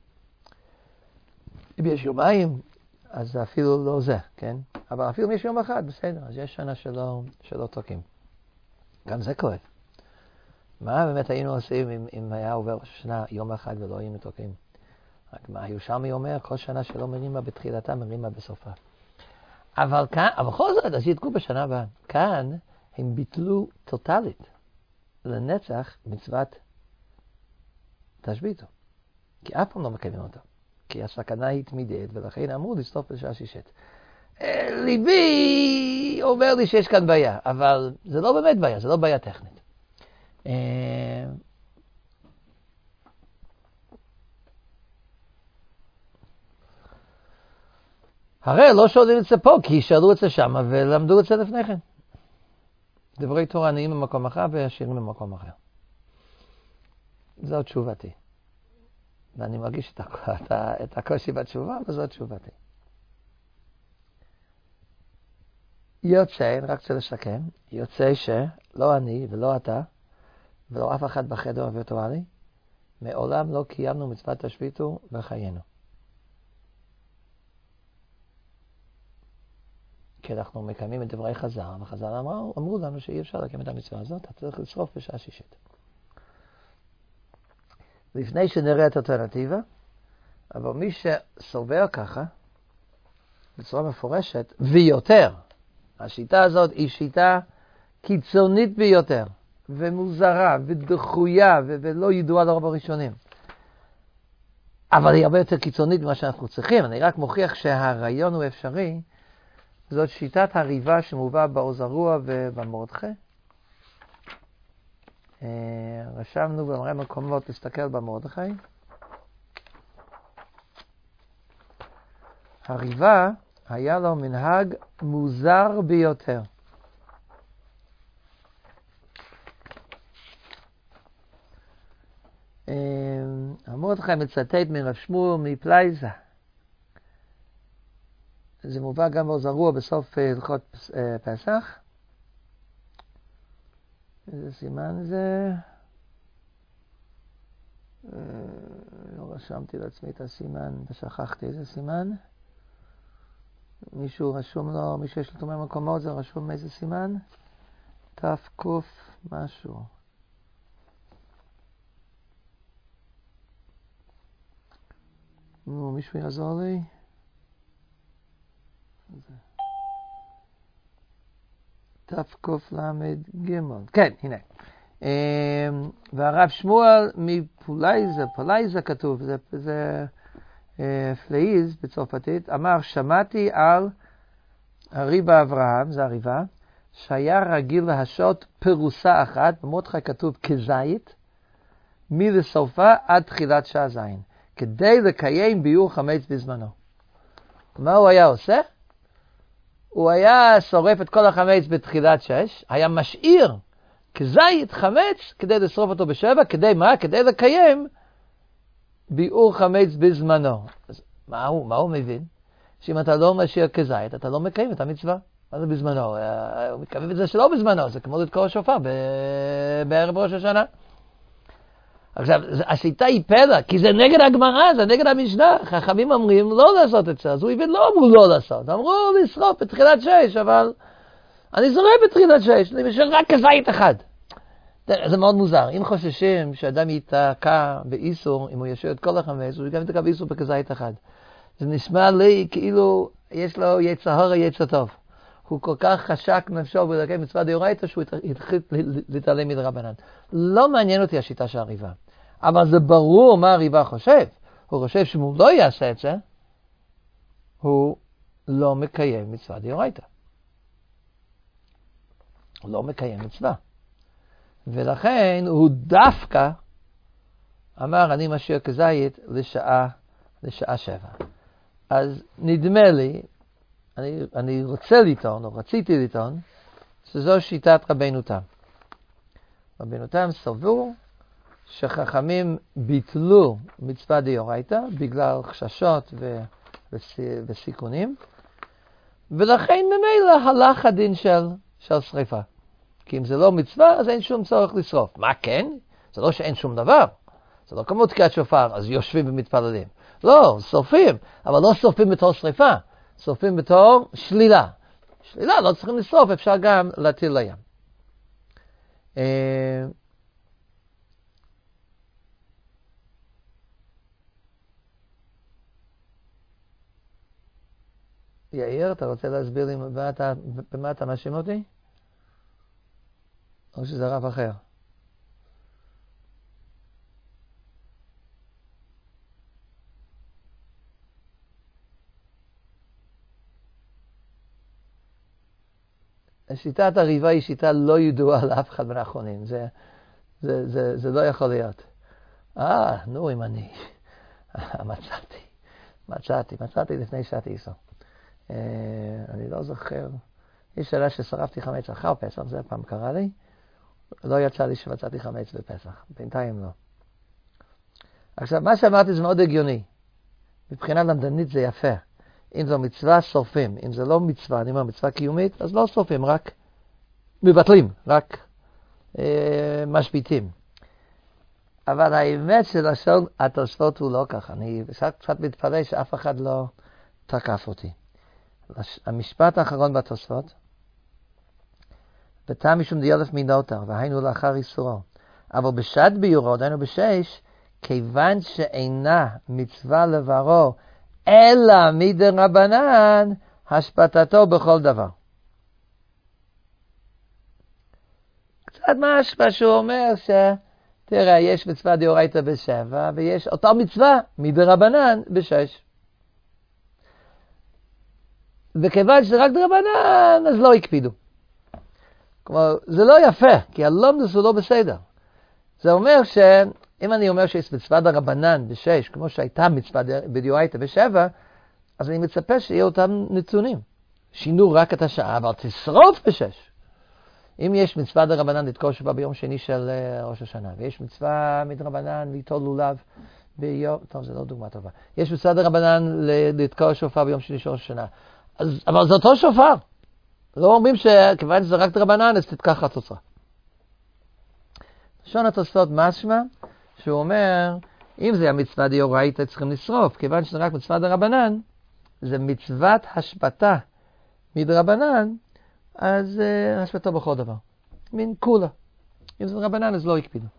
אם יש יומיים, אז זה אפילו לא זה, כן? אבל אפילו אם יש יום אחד, בסדר, אז יש שנה שלא, שלא תוקים. גם זה כואב. מה באמת היינו עושים אם, אם היה עובר שנה יום אחד ולא היינו תוקים? רק מה, הירושלמי אומר, כל שנה שלא מרימה בתחילתה, מרימה בסופה. אבל כאן, אבל בכל זאת, אז יתקעו בשנה הבאה. כאן הם ביטלו טוטלית לנצח מצוות תשביתו. כי אף פעם לא מקיימים אותה. כי הסכנה היא תמידית, ולכן אמרו לסטוף בשעה שישית. ליבי אומר לי שיש כאן בעיה, אבל זה לא באמת בעיה, זה לא בעיה טכנית. הרי לא שואלים את זה פה, כי שאלו את זה שם ולמדו את זה לפני כן. דברי תורה נעים במקום אחר והשירים במקום אחר. זו תשובתי. ואני מרגיש את, את, את הקושי בתשובה, וזו תשובתי. יוצא, אני רק רוצה לשקם, יוצא שלא אני ולא אתה, ולא אף אחד בחדר הווירטואלי, מעולם לא קיימנו מצוות תשביתו בחיינו. כי אנחנו מקיימים את דברי חז"ל, וחז"ל אמרו, אמרו לנו שאי אפשר לקיים את המצווה הזאת, אתה צריך לשרוף בשעה שישית. לפני שנראה את האלטרנטיבה, אבל מי שסובר ככה, בצורה מפורשת, ויותר, השיטה הזאת היא שיטה קיצונית ביותר, ומוזרה, ודחויה, ו- ולא ידועה לרוב הראשונים. אבל היא הרבה יותר קיצונית ממה שאנחנו צריכים. אני רק מוכיח שהרעיון הוא אפשרי. זאת שיטת הריבה שמובא בעוזרוע ובמרדכי. רשמנו במראה מקומות להסתכל במרדכי. הריבה היה לו מנהג מוזר ביותר. המרדכי מצטט מן רב שמואל מפלייזה. זה מובא גם בעוזרוע בסוף הלכות פסח. איזה סימן זה? לא רשמתי לעצמי את הסימן ושכחתי איזה סימן. מישהו רשום לו, מישהו יש לו תומר מקומות, זה רשום איזה סימן? תף קוף משהו. נו, מישהו יעזור לי? תף קוף למד גימל. כן, הנה. והרב שמואל מפולייזה, פולייזה כתוב, זה, זה פלאיז בצרפתית, אמר, שמעתי על הריבה אברהם, זה הריבה, שהיה רגיל להשעות פרוסה אחת, במרדכי כתוב כזית, מלסופה עד תחילת שעה זין, כדי לקיים ביור חמץ בזמנו. מה הוא היה עושה? הוא היה שורף את כל החמץ בתחילת שש, היה משאיר כזית חמץ כדי לשרוף אותו בשבע, כדי מה? כדי לקיים ביאור חמץ בזמנו. אז מה הוא, מה הוא מבין? שאם אתה לא משאיר כזית, אתה לא מקיים את המצווה. מה זה בזמנו? הוא מתכוון את זה שלא בזמנו, זה כמו לתקוע שופר בערב ראש השנה. עכשיו, השיטה היא פלא, כי זה נגד הגמרא, זה נגד המשנה. חכמים אומרים לא לעשות את זה, אז הוא הבין לא אמרו לא לעשות, אמרו לשרוף בתחילת שש, אבל אני זורק בתחילת שש, אני משאיר רק כזית אחד. זה מאוד מוזר. אם חוששים שאדם ייתקע באיסור, אם הוא ישאיר את כל החמץ, הוא גם ייתקע באיסור בכזית אחד. זה נשמע לי כאילו יש לו יצר הרע יצר טוב. הוא כל כך חשק נפשו בדרכי מצווה דאורייתא שהוא התחיל להתעלם מדרבנן. לא מעניין אותי השיטה של הריבה. אבל זה ברור מה הריבה חושב. הוא חושב שאם הוא לא יעשה את זה, הוא לא מקיים מצווה דאורייתא. הוא לא מקיים מצווה. ולכן הוא דווקא אמר אני משאיר כזית לשעה, לשעה שבע. אז נדמה לי, אני, אני רוצה לטעון, או רציתי לטעון, שזו שיטת רבנו תם. רבנו תם סבור שחכמים ביטלו מצווה דאורייתא בגלל חששות ו, וס, וסיכונים, ולכן ממילא הלך הדין של, של שריפה. כי אם זה לא מצווה, אז אין שום צורך לשרוף. מה כן? זה לא שאין שום דבר. זה לא כמו תקיעת שופר, אז יושבים ומתפללים. לא, שורפים, אבל לא שורפים בתור שריפה. שורפים בתור שלילה. שלילה, לא צריכים לשרוף, אפשר גם להטיל לים. יאיר, אתה רוצה להסביר לי במה אתה, במה אתה מאשים אותי? או שזה רב אחר? שיטת הריבה היא שיטה לא ידועה לאף אחד מן האחרונים. זה, זה, זה, זה לא יכול להיות. אה, נו, אם אני... מצאתי, מצאתי, מצאתי לפני שעתי איסו. אה, אני לא זוכר. יש שאלה ששרפתי חמץ אחר פסח, זה פעם קרה לי. לא יצא לי שמצאתי חמץ בפסח. בינתיים לא. עכשיו, מה שאמרתי זה מאוד הגיוני. מבחינה למדנית זה יפה. אם זו מצווה, שורפים. אם זה לא מצווה, אני אומר מצווה קיומית, אז לא שורפים, רק מבטלים, רק אה, משביתים. אבל האמת של לשון התוספות הוא לא ככה. אני קצת מתפלא שאף אחד לא תקף אותי. המשפט האחרון בתוספות, בטעם משום דיולף מנותר, והיינו לאחר איסורו. אבל בשד ביורו, דיינו בשש, כיוון שאינה מצווה לברו, אלא מדרבנן, השפטתו בכל דבר. קצת משמע שהוא אומר ש... תראה, יש מצווה דאורייתא בשבע, ויש אותה מצווה מדרבנן בשש. וכיוון שזה רק דרבנן, אז לא הקפידו. כלומר, זה לא יפה, כי הלומדוס הוא לא בסדר. זה אומר שאם אני אומר שיש מצווה דרבנן בשש, כמו שהייתה מצווה דאורייתא בשבע, אז אני מצפה שיהיה אותם נתונים. שינו רק את השעה, אבל תשרוף בשש. אם יש מצווה דרבנן לתקוע שופר ביום שני של ראש השנה, ויש מצווה מדרבנן ליטול לולב ביום... טוב, זה לא דוגמה טובה. יש מצווה דרבנן לתקוע שופר ביום שני של ראש השנה. אז, אבל זה אותו שופר. לא אומרים שכיוון שזה רק דרבנן, אז תתקע חצוצרה. לשון התוספות משמע, שהוא אומר, אם זה המצווה דאורייתא צריכים לשרוף, כיוון שזה רק מצווה דרבנן, זה מצוות השפטה מדרבנן, אז uh, השפטו בכל דבר. מין כולה. אם זה רבנן, אז לא הקפידו.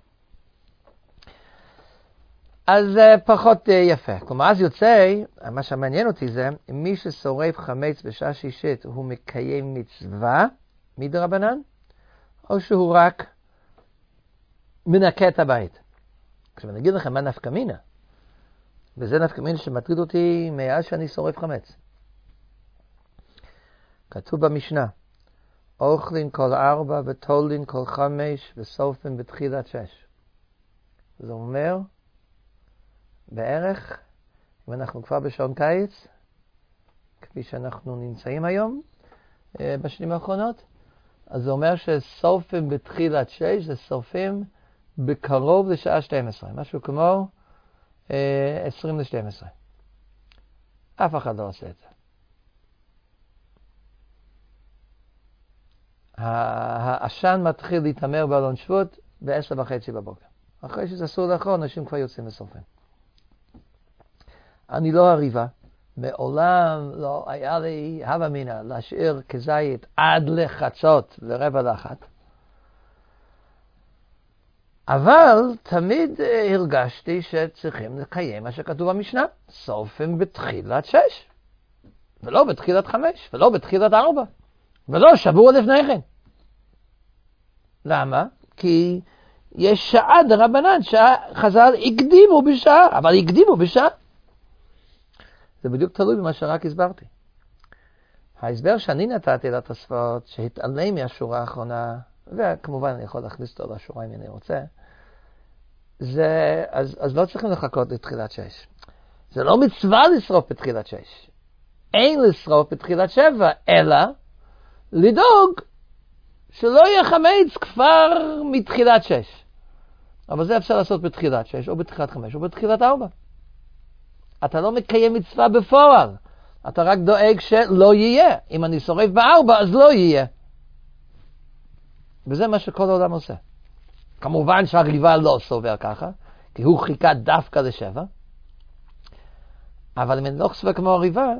אז uh, פחות uh, יפה. כלומר, אז יוצא, מה שמעניין אותי זה, מי ששורף חמץ בשעה שישית, הוא מקיים מצווה מדרבנן, או שהוא רק מנקה את הבית. עכשיו, אני אגיד לכם מה נפקא מינה. וזה נפקא מינה שמטריד אותי מאז שאני שורף חמץ. כתוב במשנה, אוכלים כל ארבע וטולין כל חמש וסופים בתחילת שש. זה אומר, בערך, אם אנחנו כבר בשעון קיץ, כפי שאנחנו נמצאים היום, בשנים האחרונות, אז זה אומר שסופים בתחילת שש, זה סופים בקרוב לשעה שתים עשרה, משהו כמו עשרים לשתים עשרה. אף אחד לא עושה את זה. העשן מתחיל להתאמר באלון שבות בעשר וחצי בבוקר. אחרי שזה אסור לאכול, אנשים כבר יוצאים לשרופים. אני לא הריבה. מעולם לא היה לי הווה מינה להשאיר כזית עד לחצות ורבע לאחת. אבל תמיד הרגשתי שצריכים לקיים מה שכתוב במשנה. שורפים בתחילת שש, ולא בתחילת חמש, ולא בתחילת ארבע, ולא שבוע לפני כן. למה? כי יש שעה דרבנן, שעה חז"ל הקדימו בשעה, אבל הקדימו בשעה. זה בדיוק תלוי במה שרק הסברתי. ההסבר שאני נתתי לתוספות, שהתעלם מהשורה האחרונה, וכמובן אני יכול להכניס אותו לשורה אם אני רוצה, זה, אז, אז לא צריכים לחכות לתחילת שש. זה לא מצווה לשרוף בתחילת שש. אין לשרוף בתחילת שבע, אלא לדאוג שלא יהיה חמץ כבר מתחילת שש. אבל זה אפשר לעשות בתחילת שש, או בתחילת חמש, או בתחילת ארבע. אתה לא מקיים מצווה בפועל. אתה רק דואג שלא יהיה. אם אני שורף בארבע, אז לא יהיה. וזה מה שכל העולם עושה. כמובן שהריבה לא סובר ככה, כי הוא חיכה דווקא לשבע. אבל אם אני לא חושב כמו הריבה,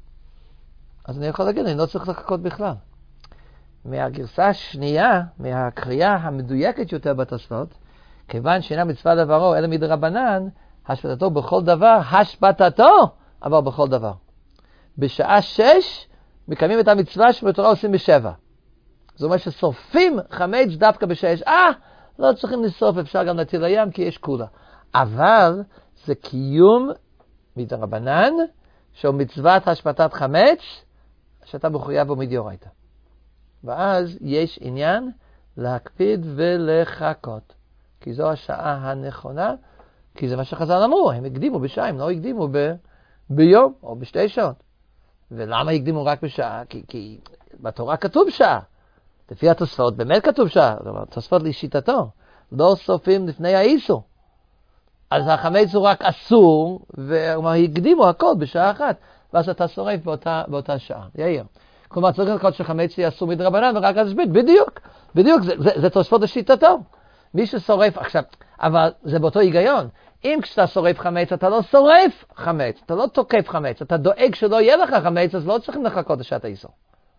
אז אני יכול להגיד, אני לא צריך לחכות בכלל. מהגרסה השנייה, מהקריאה המדויקת יותר בתוספות, כיוון שאינה מצווה דברו, אלא מדרבנן, השבתתו בכל דבר, השבתתו, אבל בכל דבר. בשעה שש, מקיימים את המצווה שבתורה עושים בשבע. זאת אומרת ששורפים חמץ דווקא בשש. אה, לא צריכים לשרוף, אפשר גם להטיל לים, כי יש כולה. אבל זה קיום מדרבנן, שהוא מצוות השבתת חמץ, שאתה מחויב בו מדאורייתא. ואז יש עניין להקפיד ולחכות. כי זו השעה הנכונה, כי זה מה שחז"ל אמרו, הם הקדימו בשעה, הם לא הקדימו ב... ביום או בשתי שעות. ולמה הקדימו רק בשעה? כי, כי בתורה כתוב שעה. לפי התוספות באמת כתוב שעה, התוספות לשיטתו. לא שורפים לפני האיסור. אז החמץ הוא רק אסור, והקדימו הכל בשעה אחת. ואז אתה שורף באותה, באותה שעה. יאיר. כלומר, צריך לקרות שחמץ יהיה אסור מדרבנן, ורק אז שביט. בדיוק. בדיוק, זה, זה, זה תוספות לשיטתו. מי ששורף, עכשיו, אבל זה באותו היגיון. אם כשאתה שורף חמץ, אתה לא שורף חמץ, אתה לא תוקף חמץ, אתה דואג שלא יהיה לך חמץ, אז לא צריכים לחכות לשעת האיסור.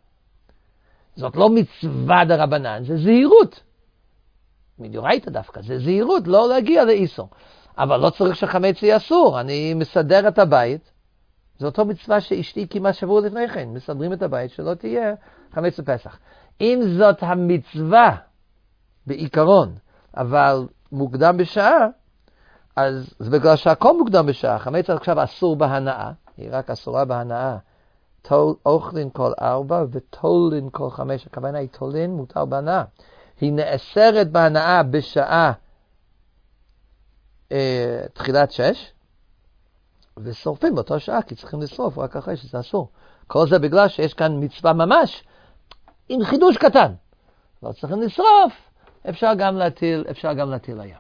זאת לא מצווה דרבנן, זה זהירות. מדאורייתא דווקא, זה זהירות, לא להגיע לאיסור. אבל לא צריך שחמץ יהיה אסור, אני מסדר את הבית, זו אותו מצווה שאשתי כמעט שבוע לפני כן, מסדרים את הבית שלא תהיה חמץ בפסח. אם זאת המצווה בעיקרון, אבל מוקדם בשעה, אז זה בגלל שהכל מוקדם בשעה. חמץ עכשיו אסור בהנאה, היא רק אסורה בהנאה. אוכלין כל ארבע וטולין כל חמש. הכוונה היא טולין מותר בהנאה. היא נאסרת בהנאה בשעה אה, תחילת שש, ושורפים באותו שעה, כי צריכים לשרוף רק אחרי שזה אסור. כל זה בגלל שיש כאן מצווה ממש, עם חידוש קטן. לא צריכים לשרוף, אפשר גם להטיל, אפשר גם להטיל לים.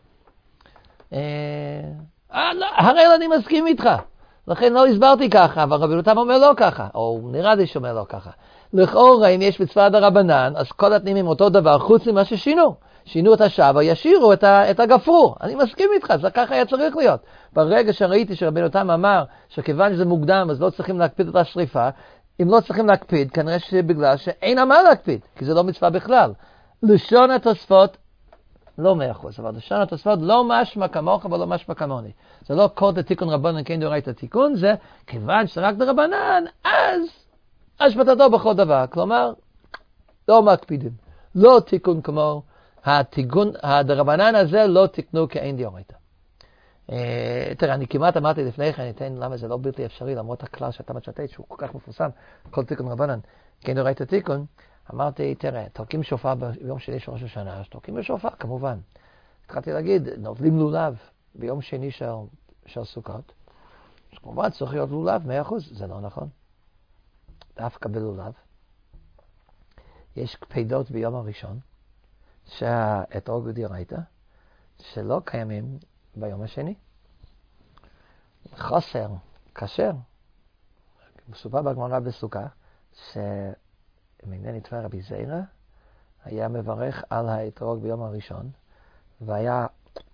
אה, לא, הרי אני מסכים איתך. לכן לא הסברתי ככה, אבל רבי יותם אומר לא ככה, או נראה לי שאומר לא ככה. לכאורה, אם יש מצווה דרבנן, אז כל התנים הם אותו דבר, חוץ ממה ששינו. שינו את השעה וישירו את, ה, את הגפרור. אני מסכים איתך, זה ככה היה צריך להיות. ברגע שראיתי שרבי יותם אמר שכיוון שזה מוקדם, אז לא צריכים להקפיד את השריפה, אם לא צריכים להקפיד, כנראה שבגלל שאין מה להקפיד, כי זה לא מצווה בכלל. לשון התוספות, לא מאה אחוז, אבל לשון התוספות לא משמע כמוך ולא משמע כמוני. זה לא כל תיקון רבנן כן דאורייתא התיקון, זה כיוון שזה רק דרבנן, אז השבתתו בכל דבר. כלומר, לא מקפידים. לא תיקון כמו התיקון, הדרבנן הזה לא תיקנו כאין דאורייתא. אה, תראה, אני כמעט אמרתי לפני כן, ניתן למה זה לא בלתי אפשרי, למרות הכלל שאתה מצטט, שהוא כל כך מפורסם, כל תיקון רבנן כן דאורייתא תיקון. אמרתי, תראה, תוקעים שופר ביום שני של ראש השנה, אז תוקעים בשופר, כמובן. התחלתי להגיד, נובלים לולב ביום שני של, של סוכות, אז כמובן צריך להיות לולב, מאה אחוז, זה לא נכון. דווקא בלולב. יש קפידות ביום הראשון, שהאתרוג בדאורייתא, שלא קיימים ביום השני. חוסר, כשר. מסופר בגמרא בסוכה, ש... אם אינני טועה רבי זיירא, היה מברך על האתרוג ביום הראשון, והיה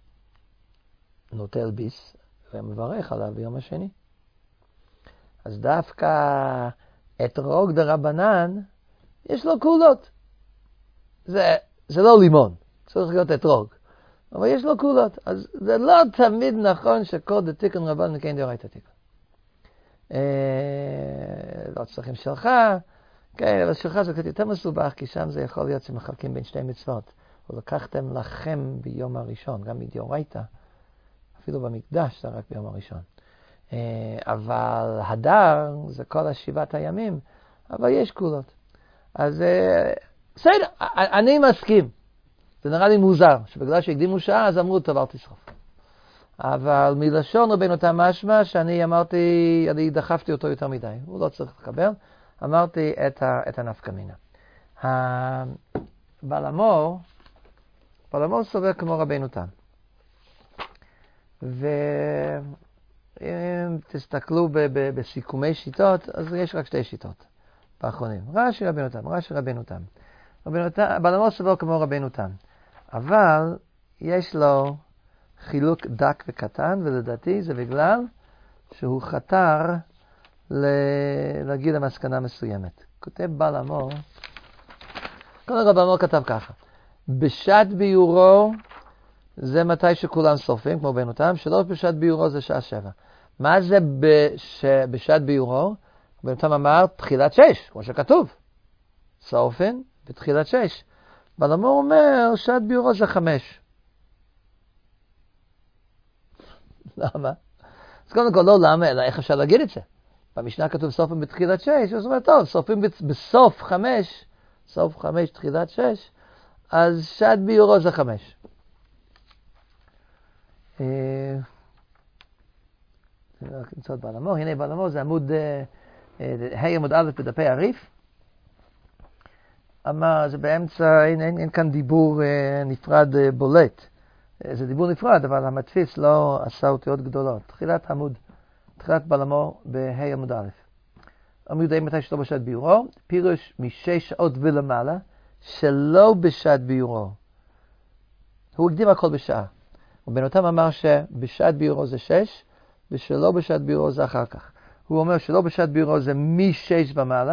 נוטל ביס, והיה מברך עליו ביום השני. אז דווקא אתרוג דרבנן, יש לו קולות. זה, זה לא לימון, צריך להיות אתרוג. אבל יש לו קולות. אז זה לא תמיד נכון שכל דתיקון רבנן כן דאורייתא תיקון. אה, לא צריכים שלך, כן, אבל שלך זה קצת יותר מסובך, כי שם זה יכול להיות שמחלקים בין שתי מצוות. ולקחתם לכם ביום הראשון, גם מדאורייתא, אפילו במקדש זה רק ביום הראשון. אבל הדר זה כל השבעת הימים, אבל יש קולות. אז בסדר, אני מסכים. זה נראה לי מוזר, שבגלל שהקדימו שעה, אז אמרו, טוב, אל תשרוף. אבל מלשון רבינו תם משמע, שאני אמרתי, אני דחפתי אותו יותר מדי, הוא לא צריך לקבל, אמרתי את, ה, את הנפקא מינה. הבלמור, בלמור סובר כמו רבינו תם. ואם תסתכלו ב, ב, בסיכומי שיטות, אז יש רק שתי שיטות באחרונים. רש"י רבינו תם, רש"י רבינו תם. רבינו תם, בלמור סובר כמו רבינו תם. אבל יש לו חילוק דק וקטן, ולדעתי זה בגלל שהוא חתר להגיד למסקנה מסוימת. כותב בלמור, כל הרב בלמור כתב ככה, בשעת ביורו זה מתי שכולם שורפים, כמו רבינו תם, שלא בשעת ביורו זה שעה שבע. מה זה בש... בשעת ביורו? רבינו תם אמר תחילת שש, כמו שכתוב. שורפים בתחילת שש. בלמור אומר שעת ביורו זה חמש. למה? אז קודם כל לא למה, אלא איך אפשר להגיד את זה? במשנה כתוב סופים בתחילת שש, אז הוא אומר טוב, סופים בסוף חמש, סוף חמש, תחילת שש, אז שעת ביורו זה חמש. נמצאות בלמור, הנה בלמור זה עמוד, ה' עמוד א' בדפי הריף. אמר, זה באמצע, אין, אין, אין כאן דיבור נפרד בולט. זה דיבור נפרד, אבל המדפיס לא עשה אותיות גדולות. תחילת עמוד, תחילת בלמור בה' עמוד א'. עמוד יודעים מתי שלא בשעת ביורו, פירוש משש שעות ולמעלה, שלא בשעת ביורו. הוא הקדים הכל בשעה. רבינו תם אמר שבשעת ביורו זה שש, ושלא בשעת ביורו זה אחר כך. הוא אומר שלא בשעת ביורו זה משש ומעלה,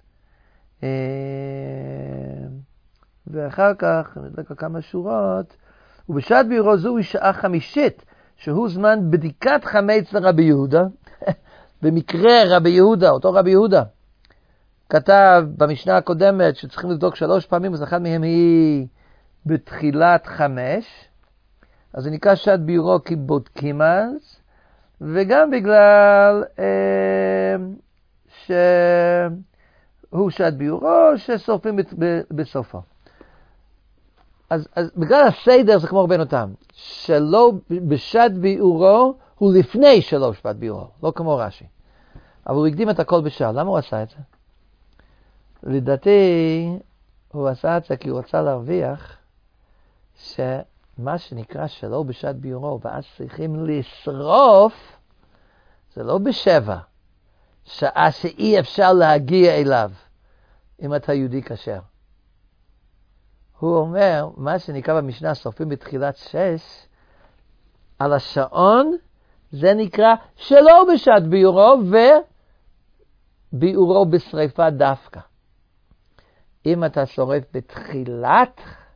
ואחר כך, נדלק כמה שורות, ובשעת ביורו זוהי שעה חמישית, שהוא זמן בדיקת חמץ לרבי יהודה. במקרה רבי יהודה, אותו רבי יהודה, כתב במשנה הקודמת שצריכים לבדוק שלוש פעמים, אז אחת מהם היא בתחילת חמש, אז זה נקרא שעת ביורו כי בודקים אז, וגם בגלל אה, שהוא שעת ביורו ששורפים בסופו. אז, אז בגלל הסדר זה כמו רבינו תם, שלא בשעת ביורו הוא לפני שלוש שעת ביורו, לא כמו רש"י. אבל הוא הקדים את הכל בשעה. למה הוא עשה את זה? לדעתי הוא עשה את זה כי הוא רצה להרוויח שמה שנקרא שלא בשעת ביורו, ואז צריכים לשרוף, זה לא בשבע, שעה שאי אפשר להגיע אליו, אם אתה יהודי כשר. הוא אומר, מה שנקרא במשנה, שורפים בתחילת שש, על השעון, זה נקרא שלא בשעת ביורו, וביורו בשריפה דווקא. אם אתה שורף בתחילת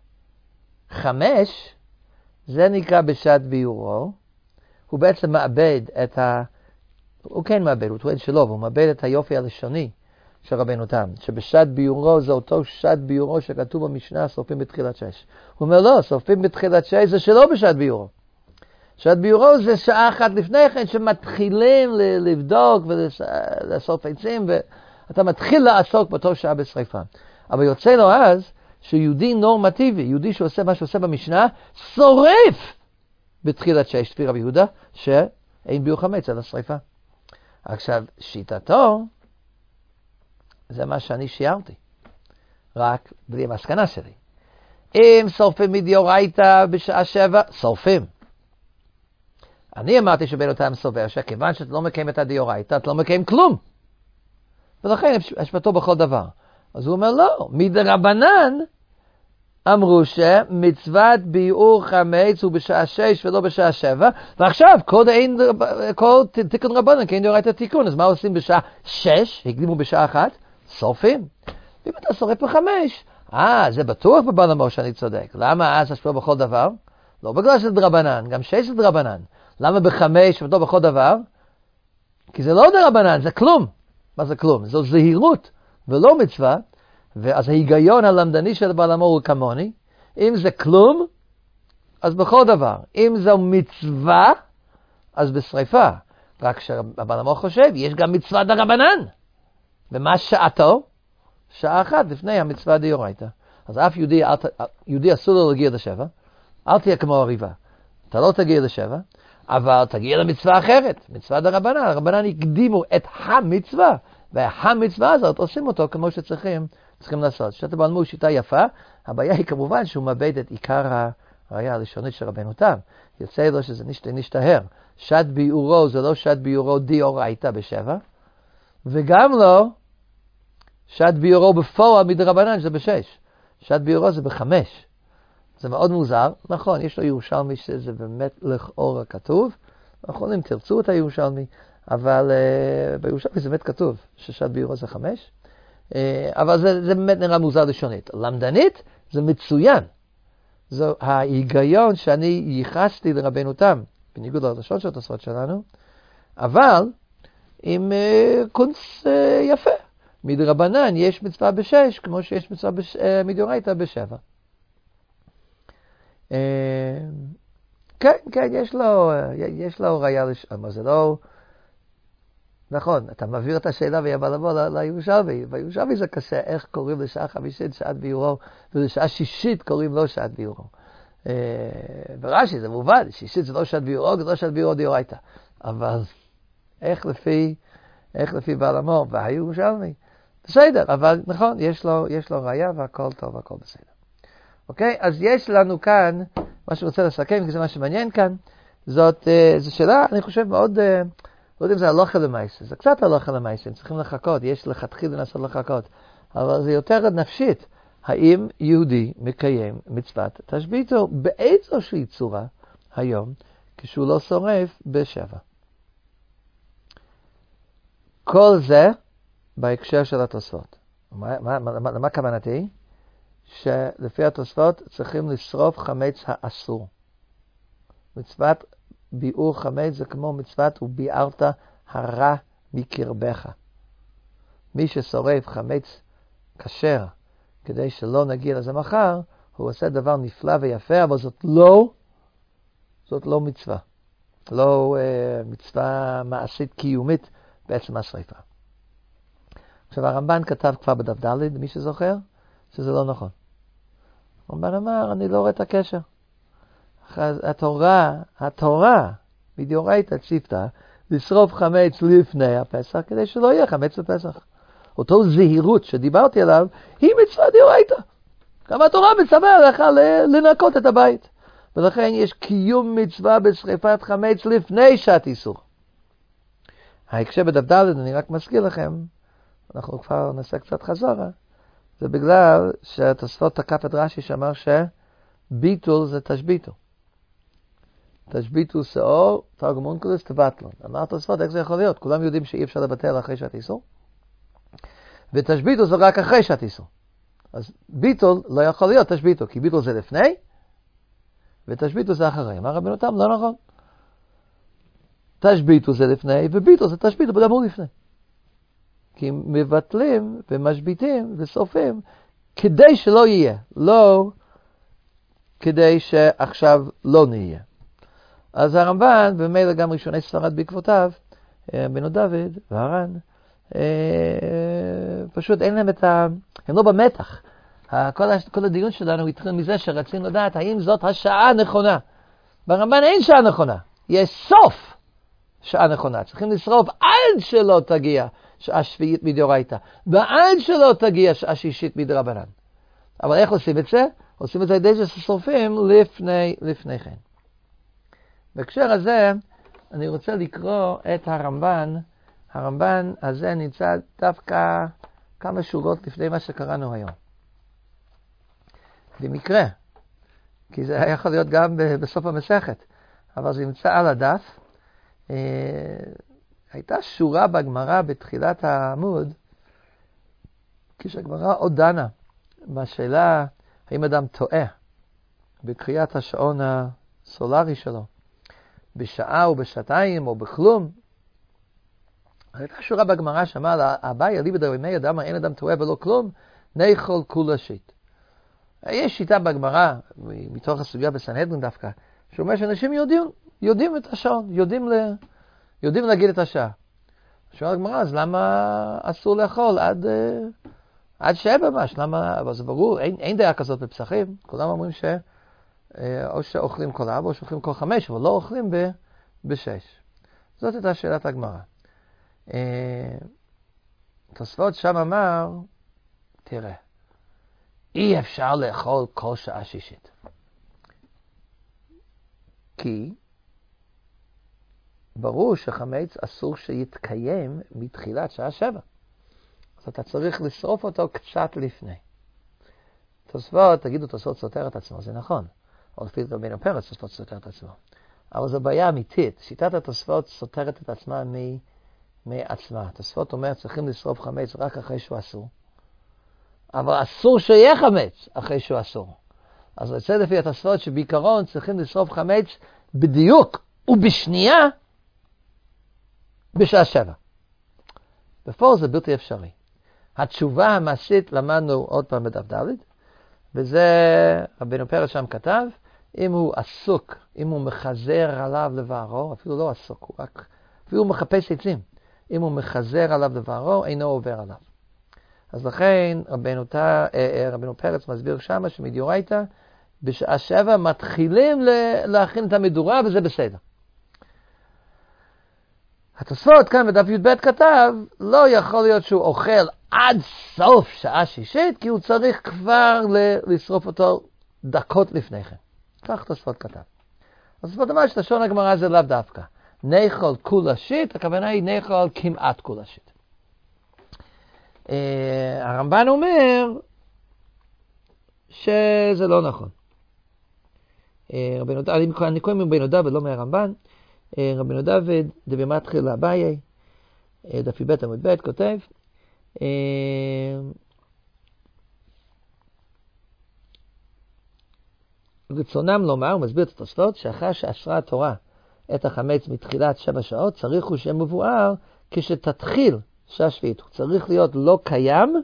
חמש, זה נקרא בשעת ביורו, הוא בעצם מאבד את ה... הוא כן מאבד, הוא טוען שלא, והוא מאבד את היופי הלשוני של רבינו תם, שבשעת ביורו זה אותו שעת ביורו שכתוב במשנה, שורפים בתחילת שש. הוא אומר לא, שורפים בתחילת שש זה שלא בשעת ביורו. שעת ביורו זה שעה אחת לפני כן שמתחילים לבדוק ולאסוף עצים, ואתה מתחיל לעסוק באותו שעה בשריפה. אבל יוצא לו אז שיהודי נורמטיבי, יהודי שעושה מה שעושה במשנה, שורף בתחילת שש, לפי רבי יהודה, שאין ביור חמץ על השריפה. עכשיו, שיטתו, זה מה שאני שיערתי, רק בלי המסקנה שלי. אם שורפים מדאורייתא בשעה שבע, שורפים. אני אמרתי שבין אותם סובר, שכיוון שאתה לא מקיים את הדאורייתא, אתה לא מקיים כלום. ולכן השפעתו בכל דבר. אז הוא אומר, לא, מדרבנן, אמרו שמצוות ביעור חמץ הוא בשעה שש ולא בשעה שבע, ועכשיו כל, אין, כל תיקון רבנן, כי אין דאורייתא תיקון, אז מה עושים בשעה שש? הקדימו בשעה אחת, שורפים. ואם אתה שורף בחמש, אה, זה בטוח בבעל המור שאני צודק. למה אז אסור בכל דבר? לא בגלל שזה דרבנן, גם שש זה דרבנן. למה בחמש ולא בכל דבר? כי זה לא דרבנן, זה כלום. מה זה כלום? זו זהירות ולא מצווה. ואז ההיגיון הלמדני של בעל המור הוא כמוני. אם זה כלום, אז בכל דבר. אם זו מצווה, אז בשריפה. רק שהבעל המור חושב, יש גם מצווה דרבנן. ומה שעתו? שעה אחת לפני המצווה דאורייתא. אז אף יהודי, יהודי אסור לו להגיע לשבע. אל תהיה כמו הריבה. אתה לא תגיע לשבע, אבל תגיע למצווה אחרת. מצווה דרבנן. הרבנן הקדימו את המצווה. והמצווה הזאת עושים אותו כמו שצריכים. צריכים לעשות. שיטת הבעל מור היא שיטה יפה, הבעיה היא כמובן שהוא מאבד את עיקר הראיה הראשונית של רבנו תם. יוצא לו שזה נשת, נשתהר. שד ביעורו זה לא שד ביעורו דאורייתא בשבע, וגם לא שד ביעורו בפועל מדרבנן זה בשש. שד ביעורו זה בחמש. זה מאוד מוזר, נכון, יש לו ירושלמי שזה באמת לכאורה כתוב, נכון אם תרצו את הירושלמי, אבל uh, בירושלמי זה באמת כתוב ששד ביעורו זה חמש. אבל זה, זה באמת נראה מוזר לשונית. למדנית זה מצוין. זו ההיגיון שאני ייחסתי לרבנו תם, בניגוד לרשון של התוספות שלנו, אבל עם uh, קונץ uh, יפה. מדרבנן יש מצווה בשש, כמו שיש מצווה בש... uh, מדאורייתא בשבע. Uh, כן, כן, יש לו, uh, יש לו ראיה לשם, אבל זה לא... נכון, אתה מעביר את השאלה ויבא לבוא לירושלמי. בירושלמי זה קשה, איך קוראים לשעה חמישית שעת ביעורו, ולשעה שישית קוראים לא שעת ביעורו. ברש"י זה מובן, שישית זה לא שעת ביעורו, זה לא שעת ביעורו דאורייתא. אבל איך לפי, איך לפי בעל המור והירושלמי? בסדר, אבל נכון, יש לו, יש לו ראיה והכל טוב והכל בסדר. אוקיי, אז יש לנו כאן, מה שרוצה לסכם, כי זה מה שמעניין כאן, זאת, זו שאלה, אני חושב מאוד... לא יודע אם זה הלכה למעשה, זה קצת הלכה למעשה, צריכים לחכות, יש לכתחיל לנסות לחכות, אבל זה יותר נפשית. האם יהודי מקיים מצוות תשביתו באיזושהי צורה היום, כשהוא לא שורף בשבע? כל זה בהקשר של התוספות. מה, מה, מה, מה כוונתי? שלפי התוספות צריכים לשרוף חמץ האסור. מצוות ביעור חמץ זה כמו מצוות וביערת הרע מקרבך. מי ששורף חמץ כשר כדי שלא נגיע לזה מחר, הוא עושה דבר נפלא ויפה, אבל זאת לא, זאת לא מצווה. לא uh, מצווה מעשית קיומית בעצם השריפה. עכשיו הרמב"ן כתב כבר בדף ד', מי שזוכר, שזה לא נכון. הרמב"ן אמר, אני לא רואה את הקשר. התורה, התורה, מדאורייתא ציוותה, לשרוף חמץ לפני הפסח, כדי שלא יהיה חמץ בפסח. אותו זהירות שדיברתי עליו, היא מצווה דאורייתא. גם התורה מצווה לך לנקות את הבית. ולכן יש קיום מצווה בשריפת חמץ לפני שעת איסור. ההקשר בדף ד', אני רק מזכיר לכם, אנחנו כבר נעשה קצת חזרה, זה בגלל שהתוספות תקף את רש"י שאמר שביטול זה תשביתו. תשביתו שאור, תרגום אונקלוס, תבטלון. אמר התוספות, איך זה יכול להיות? כולם יודעים שאי אפשר לבטל אחרי שעת איסור. ותשביתו זה רק אחרי שעת איסור. אז ביטול לא יכול להיות תשביתו, כי ביטול זה לפני, ותשביתו זה אחרי. אמר רבנו תם, לא נכון. תשביתו זה לפני, וביטול זה תשביתו, וגם הוא לפני. כי מבטלים ומשביתים ושורפים כדי שלא יהיה, לא כדי שעכשיו לא נהיה. אז הרמב"ן, במילא גם ראשוני ספרד בעקבותיו, בנו דוד והר"ן, פשוט אין להם את ה... הם לא במתח. כל, כל הדיון שלנו התחיל מזה שרצינו לדעת האם זאת השעה הנכונה. ברמב"ן אין שעה נכונה, יש סוף שעה נכונה. צריכים לשרוף עד שלא תגיע שעה שביעית מדאורייתא, ועד שלא תגיע שעה שישית מדרבנן. אבל איך עושים את זה? עושים את זה ידי ששורפים לפני, לפני כן. בהקשר הזה, אני רוצה לקרוא את הרמב"ן. הרמב"ן הזה נמצא דווקא כמה שורות לפני מה שקראנו היום. במקרה, כי זה היה יכול להיות גם בסוף המסכת, אבל זה נמצא על הדף. אה, הייתה שורה בגמרא בתחילת העמוד, כשהגמרא עוד דנה בשאלה האם אדם טועה בקריאת השעון הסולרי שלו, בשעה או בשעתיים או בכלום. הייתה שורה בגמרא שאמר, אביי אליבא דרמי אדם אין אדם טועה ולא כלום, ניחול כולה שיט. יש שיטה בגמרא, מתוך הסוגיה בסנהדרין דווקא, שאומר שאנשים יודעים, יודעים את השעון, יודעים, ל, יודעים להגיד את השעה. שואל הגמרא, אז למה אסור לאכול עד, עד שבע ממש? למה? אבל זה ברור, אין, אין דעה כזאת בפסחים. כולם אומרים ש, או שאוכלים כל ארבע או שאוכלים כל חמש, אבל לא אוכלים ב, בשש. זאת הייתה שאלת הגמרא. תוספות שם אמר, תראה, אי אפשר לאכול כל שעה שישית. כי ברור שחמץ אסור שיתקיים מתחילת שעה שבע. אז אתה צריך לשרוף אותו קצת לפני. תוספות, תגידו, תוספות סותר את עצמו, זה נכון. או לפי רבינו פרץ, תוספות סותר את עצמו. אבל זו בעיה אמיתית. שיטת התוספות סותרת את עצמה מ... מעצמה. תוספות אומר, צריכים לשרוף חמץ רק אחרי שהוא אסור. אבל אסור שיהיה חמץ אחרי שהוא אסור. אז זה לפי התוספות שבעיקרון צריכים לשרוף חמץ בדיוק ובשנייה בשעה שבע. בפועל זה בלתי אפשרי. התשובה המעשית למדנו עוד פעם בדף ד', וזה רבינו פרץ שם כתב, אם הוא עסוק, אם הוא מחזר עליו לבערו, אפילו לא עסוק, הוא רק, אפילו הוא מחפש עצים, אם הוא מחזר עליו לבערו, אינו עובר עליו. אז לכן רבינו, רבינו פרץ מסביר שמה שמדאורייתא, בשעה שבע מתחילים להכין את המדורה וזה בסדר. התוספות כאן בדף י"ב כתב, לא יכול להיות שהוא אוכל עד סוף שעה שישית, כי הוא צריך כבר לשרוף אותו דקות לפני כן. כך תוספות כתב. התוספות אמר שלשון הגמרא זה לאו דווקא. ניחול כולה שיט, הכוונה היא ניחול כמעט כולה שיט. הרמב"ן אומר שזה לא נכון. אני קורא מרבינו דוד ולא מהרמב"ן. רבינו דוד דבמה תחילה אביי, דף י"ב עמוד ב' כותב, רצונם לומר, הוא מסביר את התוספות, שאחר שאסרה התורה את החמץ מתחילת שבע שעות, צריך הוא שיהיה מבואר כשתתחיל שעה שביעית. הוא צריך להיות לא קיים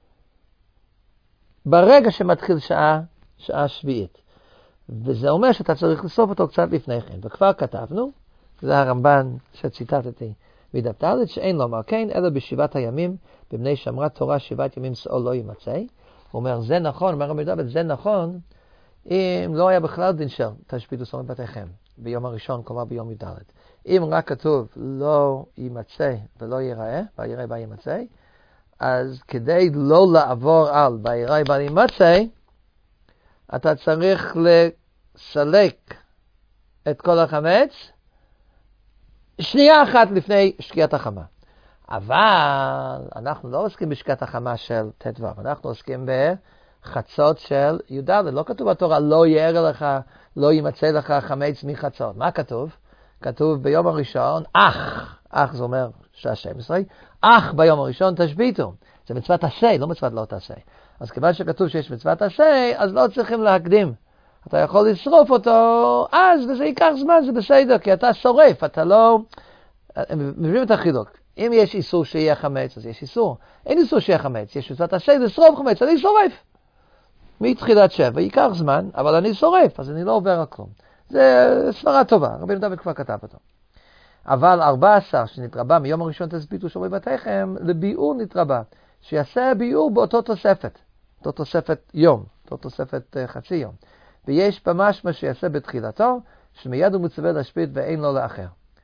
ברגע שמתחיל שעה, שעה שביעית. וזה אומר שאתה צריך לסוף אותו קצת לפני כן. וכבר כתבנו, זה הרמב"ן שציטטתי מדף ד', שאין לומר כן, אלא בשבעת הימים, בבני שמרת תורה שבעת ימים שאול לא יימצא. הוא אומר, זה נכון, אומר רבי דוד, זה נכון, אם לא היה בכלל דין של תשביתו שום בתיכם, ביום הראשון, כלומר ביום י"ד. אם רק כתוב לא יימצא ולא ייראה, ויראה בה יימצא, אז כדי לא לעבור על ויראה בה יימצא, אתה צריך לסלק את כל החמץ שנייה אחת לפני שקיעת החמה. אבל אנחנו לא עוסקים בשקיעת החמה של ט"ו, אנחנו עוסקים בחצות של י"ד. לא כתוב בתורה לא יראה לך, לא יימצא לך חמץ מחצות. מה כתוב? כתוב ביום הראשון, אך, אך זה אומר שעה שתים עשרה, אך ביום הראשון תשביתו. זה מצוות עשה, לא מצוות לא תעשה. אז כיוון שכתוב שיש מצוות עשה, אז לא צריכים להקדים. אתה יכול לשרוף אותו אז, וזה ייקח זמן, זה בסדר, כי אתה שורף, אתה לא... מבינים את החילוק. אם יש איסור שיהיה חמץ, אז יש איסור. אין איסור שיהיה חמץ, יש מצוות עשה, לשרוף חמץ, אני שורף. מתחילת שבע, ייקח זמן, אבל אני שורף, אז אני לא עובר על כלום. זה סברה טובה, רבינו דוד כבר כתב אותו. אבל ארבע עשרה שנתרבה מיום הראשון תסביתו שומרי בתיכם, לביאור נתרבה, שיעשה ביאור באותו תוספת, אותו תוספת יום, אותו תוספת חצי יום. ויש ממש מה שיעשה בתחילתו, שמיד הוא מצווה להשבית ואין לו לאחר.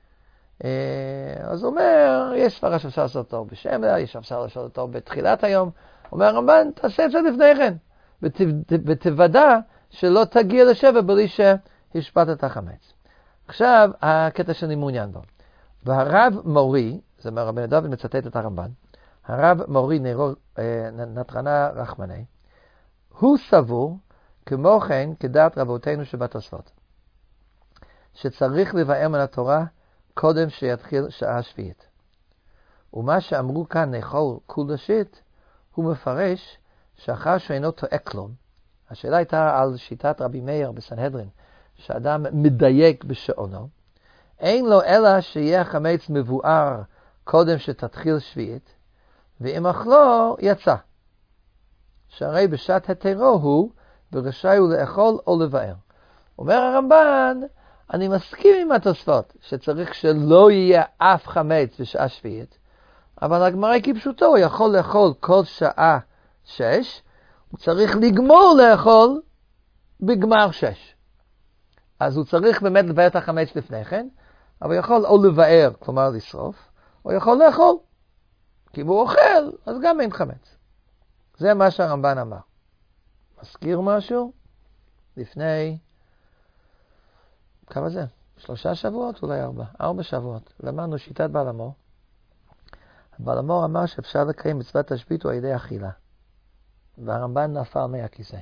אז הוא אומר, יש סברה שאפשר לעשות אותו בשמע, יש אפשר לעשות אותו בתחילת היום. אומר הרמב"ן, תעשה את זה לפני כן, ותוודא שלא תגיע לשבע בלי שהשפעת את החמץ. עכשיו, הקטע שאני מעוניין בו. והרב מורי, זה אומר רבי דוד מצטט את הרמב"ן, הרב מורי נרו נתרנה רחמני, הוא סבור כמו כן, כדעת רבותינו שבתוספות, שצריך לבאר מן התורה קודם שיתחיל שעה שביעית. ומה שאמרו כאן לאכול כולה שיט, הוא מפרש שאחר שאינו טועה כלום. השאלה הייתה על שיטת רבי מאיר בסנהדרין, שאדם מדייק בשעונו, אין לו אלא שיהיה חמץ מבואר קודם שתתחיל שביעית, ואם אכלו יצא. שהרי בשעת התירו הוא, ורשאי הוא לאכול או לבאר. אומר הרמב"ן, אני מסכים עם התוספות, שצריך שלא יהיה אף חמץ בשעה שביעית, אבל הגמרא היא כפשוטו, הוא יכול לאכול כל שעה שש, הוא צריך לגמור לאכול בגמר שש. אז הוא צריך באמת לבאר את החמץ לפני כן, אבל הוא יכול או לבאר, כלומר לשרוף, או יכול לאכול. כי אם הוא אוכל, אז גם אין חמץ. זה מה שהרמב"ן אמר. מזכיר משהו? לפני, כמה זה? שלושה שבועות? אולי ארבע. ארבע שבועות. למדנו שיטת בעל המור. בעל המור אמר שאפשר לקיים מצוות תשביתו על ידי אכילה. והרמב"ן נפל מהכיסא.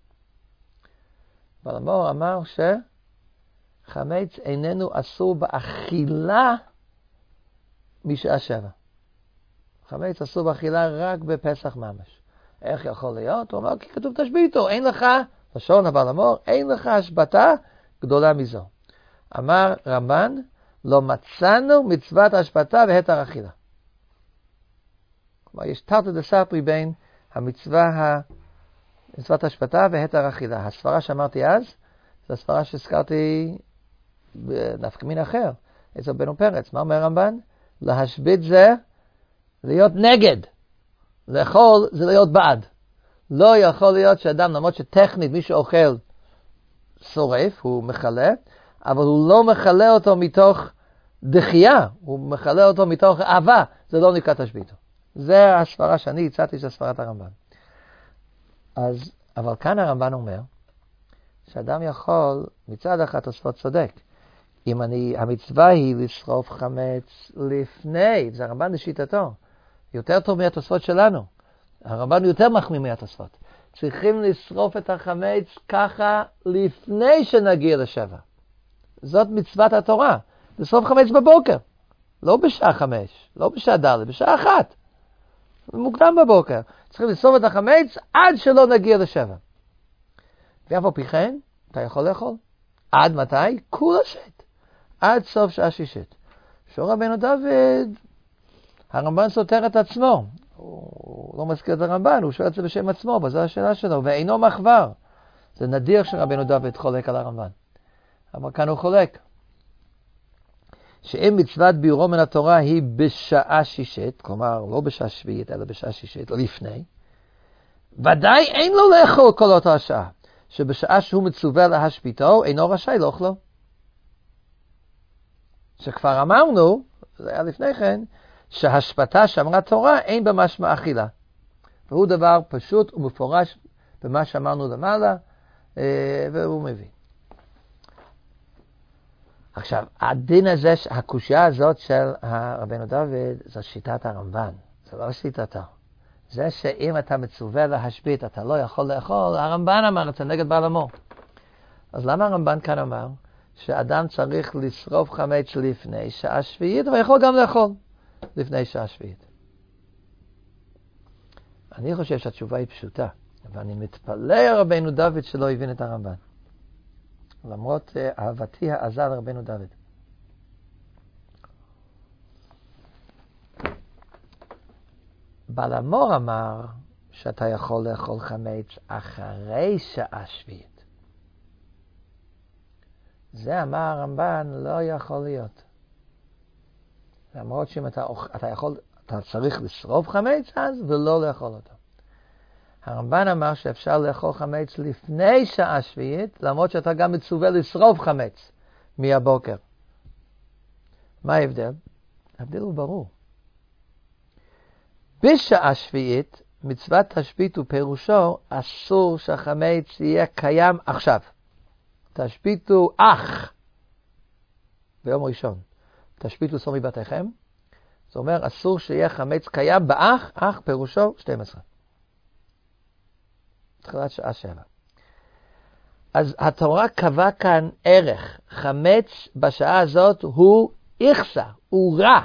בעל המור אמר שחמץ איננו אסור באכילה משעה שבע. חמץ אסור באכילה רק בפסח ממש. איך יכול להיות? הוא אמר, כי כתוב תשביתו, אין לך, לשון הבעל המור, אין לך השבתה גדולה מזו. אמר רמב"ן, לא מצאנו מצוות השבתה והתר אכילה. כלומר, יש תרתי דסתרי בין המצווה, מצוות השבתה והתר אכילה. הספרה שאמרתי אז, זו הספרה שהזכרתי בנפקא מינה אחר, אצל בנו פרץ. מה אומר רמב"ן? להשבית זה להיות נגד. לאכול זה להיות בעד. לא יכול להיות שאדם, למרות שטכנית מי שאוכל שורף, הוא מחלה, אבל הוא לא מחלה אותו מתוך דחייה, הוא מחלה אותו מתוך אהבה, זה לא נקרא תשביתו. זה הספרה שאני הצעתי של ספרת הרמב"ן. אז, אבל כאן הרמב"ן אומר, שאדם יכול, מצד אחד תוספות צודק, אם אני, המצווה היא לשרוף חמץ לפני, זה הרמב"ן לשיטתו, יותר טוב מהתוספות שלנו. הרמב"ן יותר מחמיא מהתוספות. צריכים לשרוף את החמץ ככה לפני שנגיע לשבע. זאת מצוות התורה. לשרוף חמץ בבוקר. לא בשעה חמש, לא בשעה ד', בשעה אחת. מוקדם בבוקר. צריכים לשרוף את החמץ עד שלא נגיע לשבע. ואף על פי כן, אתה יכול לאכול. עד מתי? כולה שיט. עד סוף שעה שישית. שור רבנו דוד, הרמב"ן סותר את עצמו. הוא לא מזכיר את הרמב"ן, הוא שואל את זה בשם עצמו, אבל זו השאלה שלו, ואינו מחבר. זה נדיר שרבנו דוד חולק על הרמב"ן. אבל כאן הוא חולק. שאם מצוות ביאורו מן התורה היא בשעה שישית, כלומר לא בשעה שביעית, אלא בשעה שישית, לפני, ודאי אין לו לאכול כל אותה השעה, שבשעה שהוא מצווה להשביתו, אינו רשאי לאכלו. שכבר אמרנו, זה היה לפני כן, שהשבתה שאמרה תורה אין בה משמע אכילה. והוא דבר פשוט ומפורש במה שאמרנו למעלה, והוא מביא. עכשיו, הדין הזה, הקושיה הזאת של רבנו דוד, זו שיטת הרמב"ן, זה לא שיטתו. זה שאם אתה מצווה להשבית, אתה לא יכול לאכול, הרמב"ן אמר את זה נגד בעל המור. אז למה הרמב"ן כאן אמר שאדם צריך לשרוף חמץ לפני שעה שביעית, ויכול גם לאכול לפני שעה שביעית? אני חושב שהתשובה היא פשוטה, ואני מתפלא על רבנו דוד שלא הבין את הרמב"ן. למרות אהבתי העזה לרבנו דוד. בעל המור אמר שאתה יכול לאכול חמץ אחרי שעה שביעית. זה אמר הרמב"ן לא יכול להיות. למרות שאם אתה, אתה יכול, אתה צריך לשרוף חמץ אז ולא לאכול אותו. הרמב"ן אמר שאפשר לאכול חמץ לפני שעה שביעית, למרות שאתה גם מצווה לשרוף חמץ מהבוקר. מה ההבדל? ההבדל הוא ברור. בשעה שביעית, מצוות תשבית ופירושו, אסור שהחמץ יהיה קיים עכשיו. תשביתו אך ביום ראשון. תשביתו סור מבתיכם. זאת אומרת, אסור שיהיה חמץ קיים באח, אך פירושו שתים עשרה. תחילת שעה שבע. אז התורה קבע כאן ערך. חמץ בשעה הזאת הוא איכסה, הוא רע.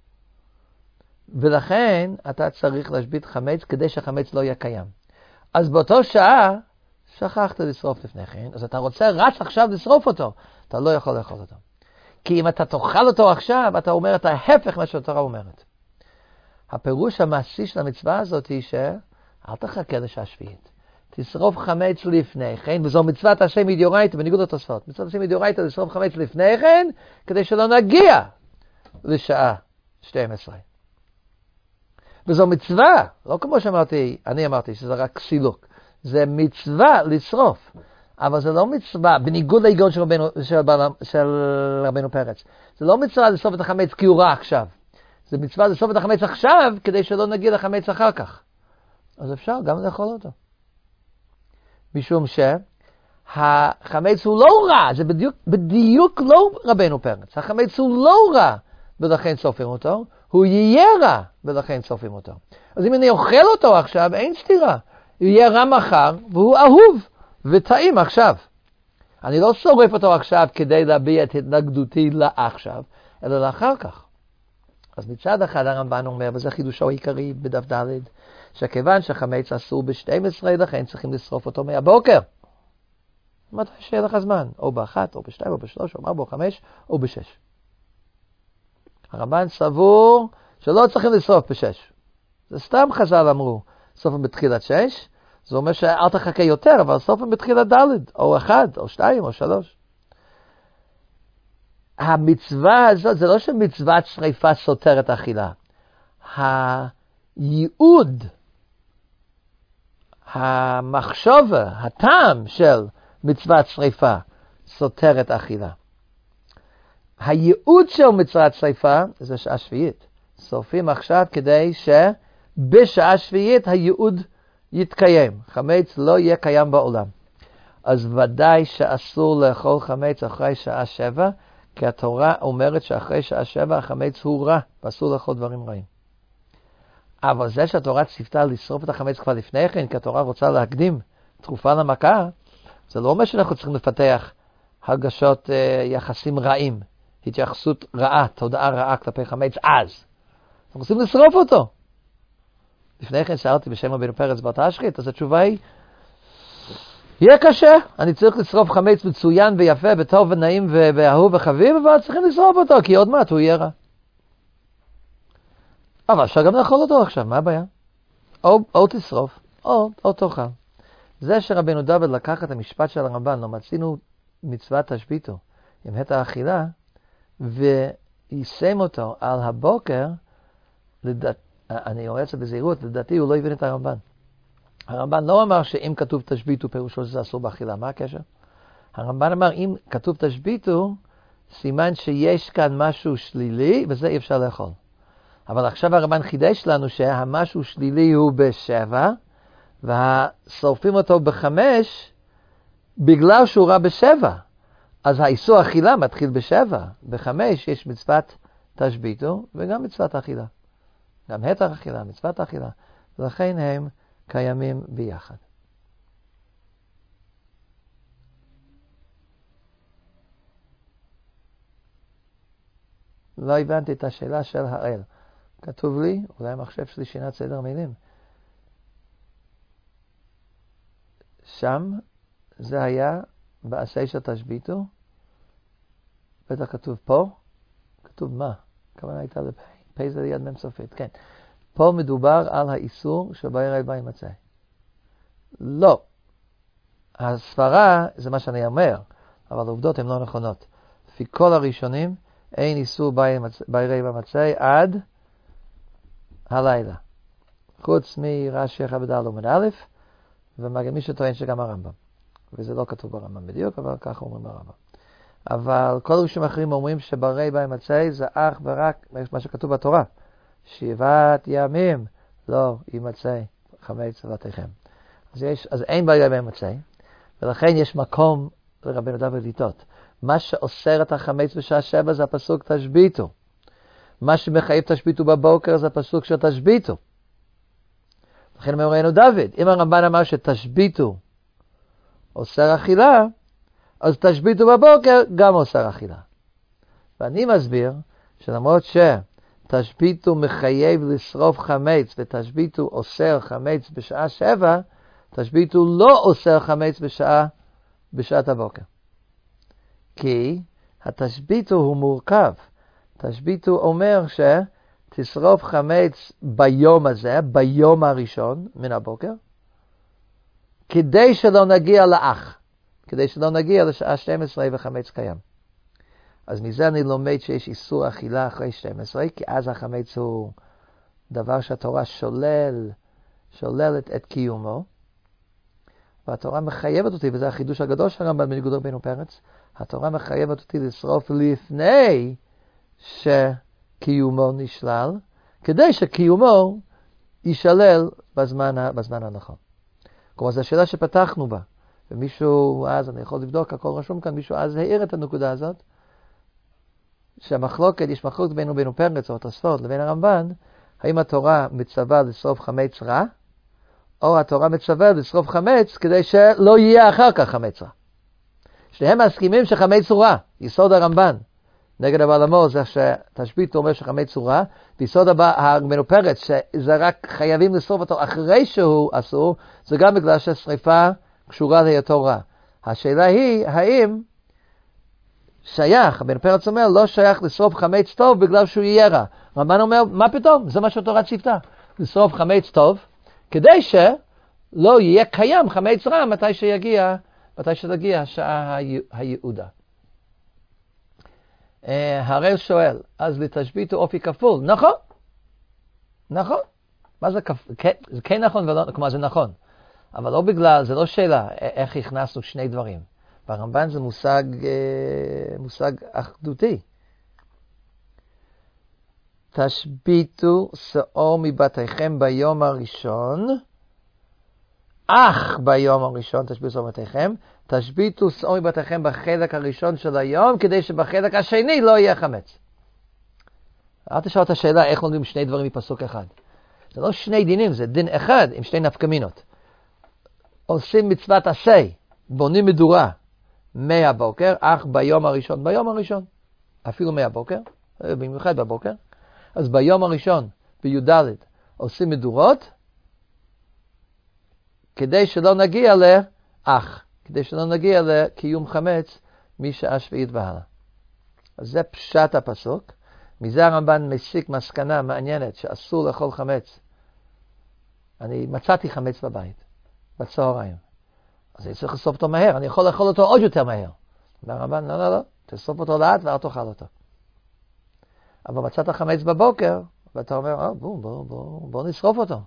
ולכן אתה צריך להשבית חמץ כדי שהחמץ לא יהיה קיים. אז באותו שעה שכחת לשרוף לפני כן, אז אתה רוצה רץ עכשיו לשרוף אותו. אתה לא יכול לאכול אותו. כי אם אתה תאכל אותו עכשיו, אתה אומר את ההפך מה שהתורה אומרת. הפירוש המעשי של המצווה הזאת היא שאל תחכה לשעה שביעית. תשרוף חמץ לפני כן, וזו מצוות השם מדאורייתא, בניגוד לתוספות. מצוות השם מדאורייתא לשרוף חמץ לפני כן, כדי שלא נגיע לשעה שתים עשרה. וזו מצווה, לא כמו שאמרתי, אני אמרתי שזה רק סילוק. זה מצווה לשרוף. אבל זה לא מצווה, בניגוד להיגיון של רבנו, של, של רבנו פרץ. זה לא מצווה לשרוף את החמץ כי הוא רע עכשיו. זה מצווה לשרוף את החמץ עכשיו, כדי שלא נגיע לחמץ אחר כך. אז אפשר גם לאכול אותו. משום שהחמץ הוא לא רע, זה בדיוק, בדיוק לא רבנו פרץ. החמץ הוא לא רע, ולכן שורפים אותו. הוא יהיה רע, ולכן שורפים אותו. אז אם אני אוכל אותו עכשיו, אין סתירה. הוא יהיה רע מחר, והוא אהוב וטעים עכשיו. אני לא שורף אותו עכשיו כדי להביע את התנגדותי לעכשיו, אלא לאחר כך. אז מצד אחד הרמב"ן אומר, וזה חידושו העיקרי בדף ד', שכיוון שחמץ אסור ב-שתים עשרה, לכן צריכים לשרוף אותו מהבוקר. מתי שיהיה לך זמן? או באחת, או בשתיים, או בשלוש, או ארבע, או חמש, או בשש. הרמב"ן סבור שלא צריכים לשרוף בשש. זה סתם חז"ל אמרו, סופם בתחילת שש, זה אומר שאל תחכה יותר, אבל סופם בתחילת ד', או אחד, או שתיים, או שלוש. המצווה הזאת, זה לא שמצוות שריפה סותרת אכילה. הייעוד, המחשבה, הטעם של מצוות שריפה סותרת אכילה. הייעוד של מצוות שריפה זה שעה שביעית. שורפים עכשיו כדי שבשעה שביעית הייעוד יתקיים. חמץ לא יהיה קיים בעולם. אז ודאי שאסור לאכול חמץ אחרי שעה שבע, כי התורה אומרת שאחרי שעה שבע החמץ הוא רע, ואסור לאכול דברים רעים. אבל זה שהתורה ציוותה לשרוף את החמץ כבר לפני כן, כי התורה רוצה להקדים תרופה למכה, זה לא אומר שאנחנו צריכים לפתח הרגשות אה, יחסים רעים, התייחסות רעה, תודעה רעה כלפי חמץ אז. אנחנו רוצים לשרוף אותו. לפני כן שאלתי בשם רבנו פרץ באותה השחית, אז התשובה היא, יהיה קשה, אני צריך לשרוף חמץ מצוין ויפה וטוב ונעים ואהוב וחביב, אבל צריכים לשרוף אותו, כי עוד מעט הוא יהיה רע. אבל אפשר גם לאכול אותו עכשיו, מה הבעיה? או, או תשרוף, או, או תאכל. זה שרבנו דוד לקח את המשפט של הרמב"ן, לא מצינו מצוות תשביתו, עם הת האכילה, ויישם אותו על הבוקר, לדעת, אני רואה את זה בזהירות, לדעתי הוא לא הבין את הרמב"ן. הרמב"ן לא אמר שאם כתוב תשביתו פירושו שזה אסור באכילה, מה הקשר? הרמב"ן אמר אם כתוב תשביתו, סימן שיש כאן משהו שלילי, וזה אי אפשר לאכול. אבל עכשיו הרמב"ן חידש לנו שהמשהו שלילי הוא בשבע, ושורפים אותו בחמש, בגלל שהוא רע בשבע. אז האיסור אכילה מתחיל בשבע. בחמש יש מצוות תשביתו, וגם מצוות אכילה. גם התר אכילה, מצוות אכילה. ולכן הם קיימים ביחד. לא הבנתי את השאלה של הראל. כתוב לי, אולי המחשב שלי שינת סדר מילים. שם זה היה בעשה של תשביתו. בטח כתוב פה. כתוב מה? כמובן הייתה לפה. פה זה ליד מם סופית, כן. פה מדובר על האיסור שבערב בא ימצא. לא. הסברה זה מה שאני אומר, אבל העובדות הן לא נכונות. לפי כל הראשונים, אין איסור בערב המצא עד הלילה. חוץ מרש"י כ"ד עמוד א', ומי שטוען שגם הרמב"ם. וזה לא כתוב ברמב"ם בדיוק, אבל ככה אומרים ברמב"ם. אבל כל הראשונים האחרים אומרים שבערב המצא זה אך ורק מה שכתוב בתורה. שבעת ימים לא יימצא חמץ בבתיכם. אז, יש, אז אין בערב המצא, ולכן יש מקום לרבנו דוד לטעות. מה שאוסר את החמץ בשעה שבע זה הפסוק תשביתו. מה שמחייב תשביתו בבוקר זה הפסוק של תשביתו. לכן אומר רבנו דוד, אם הרמב"ן אמר שתשביתו אוסר אכילה, אז תשביתו בבוקר גם אוסר אכילה. ואני מסביר שלמרות שתשביתו מחייב לשרוף חמץ ותשביתו אוסר חמץ בשעה שבע, תשביתו לא אוסר חמץ בשעה, בשעת הבוקר. כי התשביתו הוא מורכב. תשביתו אומר שתשרוף חמץ ביום הזה, ביום הראשון מן הבוקר, כדי שלא נגיע לאח, כדי שלא נגיע לשעה שתים עשרה וחמץ קיים. אז מזה אני לומד שיש איסור אכילה אחרי שתים עשרה, כי אז החמץ הוא דבר שהתורה שולל, שוללת את קיומו, והתורה מחייבת אותי, וזה החידוש הגדול של הרמב"ן בניגוד רבנו פרץ, התורה מחייבת אותי לשרוף לפני שקיומו נשלל, כדי שקיומו יישלל בזמן, בזמן הנכון. כלומר, זו השאלה שפתחנו בה, ומישהו אז, אני יכול לבדוק, הכל רשום כאן, מישהו אז העיר את הנקודה הזאת, שהמחלוקת, יש מחלוקת בינו בינו פרץ או התוספות לבין הרמב"ן, האם התורה מצווה לשרוף חמץ רע, או התורה מצווה לשרוף חמץ כדי שלא יהיה אחר כך חמץ רע. שניהם מסכימים שחמץ הוא רע, יסוד הרמב"ן. נגד הבעל המור זה שתשבית אומר שחמץ הוא רע, ויסוד הרבנו פרץ שזה רק חייבים לשרוף אותו אחרי שהוא אסור, זה גם בגלל שהשריפה קשורה להיותו רע. השאלה היא, האם שייך, רבנו פרץ אומר, לא שייך לשרוף חמץ טוב בגלל שהוא יהיה רע. הרמב"ן אומר, מה פתאום? זה מה שהתורה ציוותה. לשרוף חמץ טוב, כדי שלא יהיה קיים חמץ רע מתי שיגיע, מתי שתגיע השעה היעודה. הראל שואל, אז לתשביתו אופי כפול. נכון, נכון. מה זה כפול? זה כן נכון ולא, כלומר זה נכון. אבל לא בגלל, זה לא שאלה איך הכנסנו שני דברים. ברמב"ן זה מושג, מושג אחדותי. תשביתו שאור מבתיכם ביום הראשון, אך ביום הראשון תשביתו שאור מבתיכם, תשביתו שאור מבתיכם בחלק הראשון של היום, כדי שבחלק השני לא יהיה חמץ. אל תשאל את השאלה איך לומדים שני דברים מפסוק אחד. זה לא שני דינים, זה דין אחד עם שתי נפקמינות. עושים מצוות עשה, בונים מדורה מהבוקר, אך ביום הראשון, ביום הראשון, אפילו מהבוקר, במיוחד בבוקר, אז ביום הראשון, בי"ד, עושים מדורות, כדי שלא נגיע לאח, כדי שלא נגיע לקיום חמץ משעה שביעית והלאה. אז זה פשט הפסוק. מזה הרמב"ן מסיק מסקנה מעניינת שאסור לאכול חמץ. אני מצאתי חמץ בבית, בצהריים. אז אני צריך לסוף אותו מהר, אני יכול לאכול אותו עוד יותר מהר. והרמב"ן, לא, לא, לא, תסוף אותו לאט ואל תאכל אותו. אבל מצאת חמץ בבוקר, ואתה אומר, אה, בוא, בוא, בוא, בוא נשרוף אותו.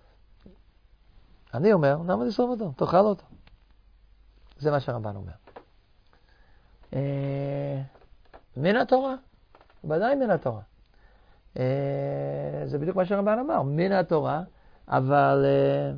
אני אומר, למה לשרוף אותו? תאכל אותו. זה מה שהרמב"ן אומר. אה, מן התורה, ודאי מן התורה. אה, זה בדיוק מה שהרמב"ן אמר, מן התורה, אבל אה,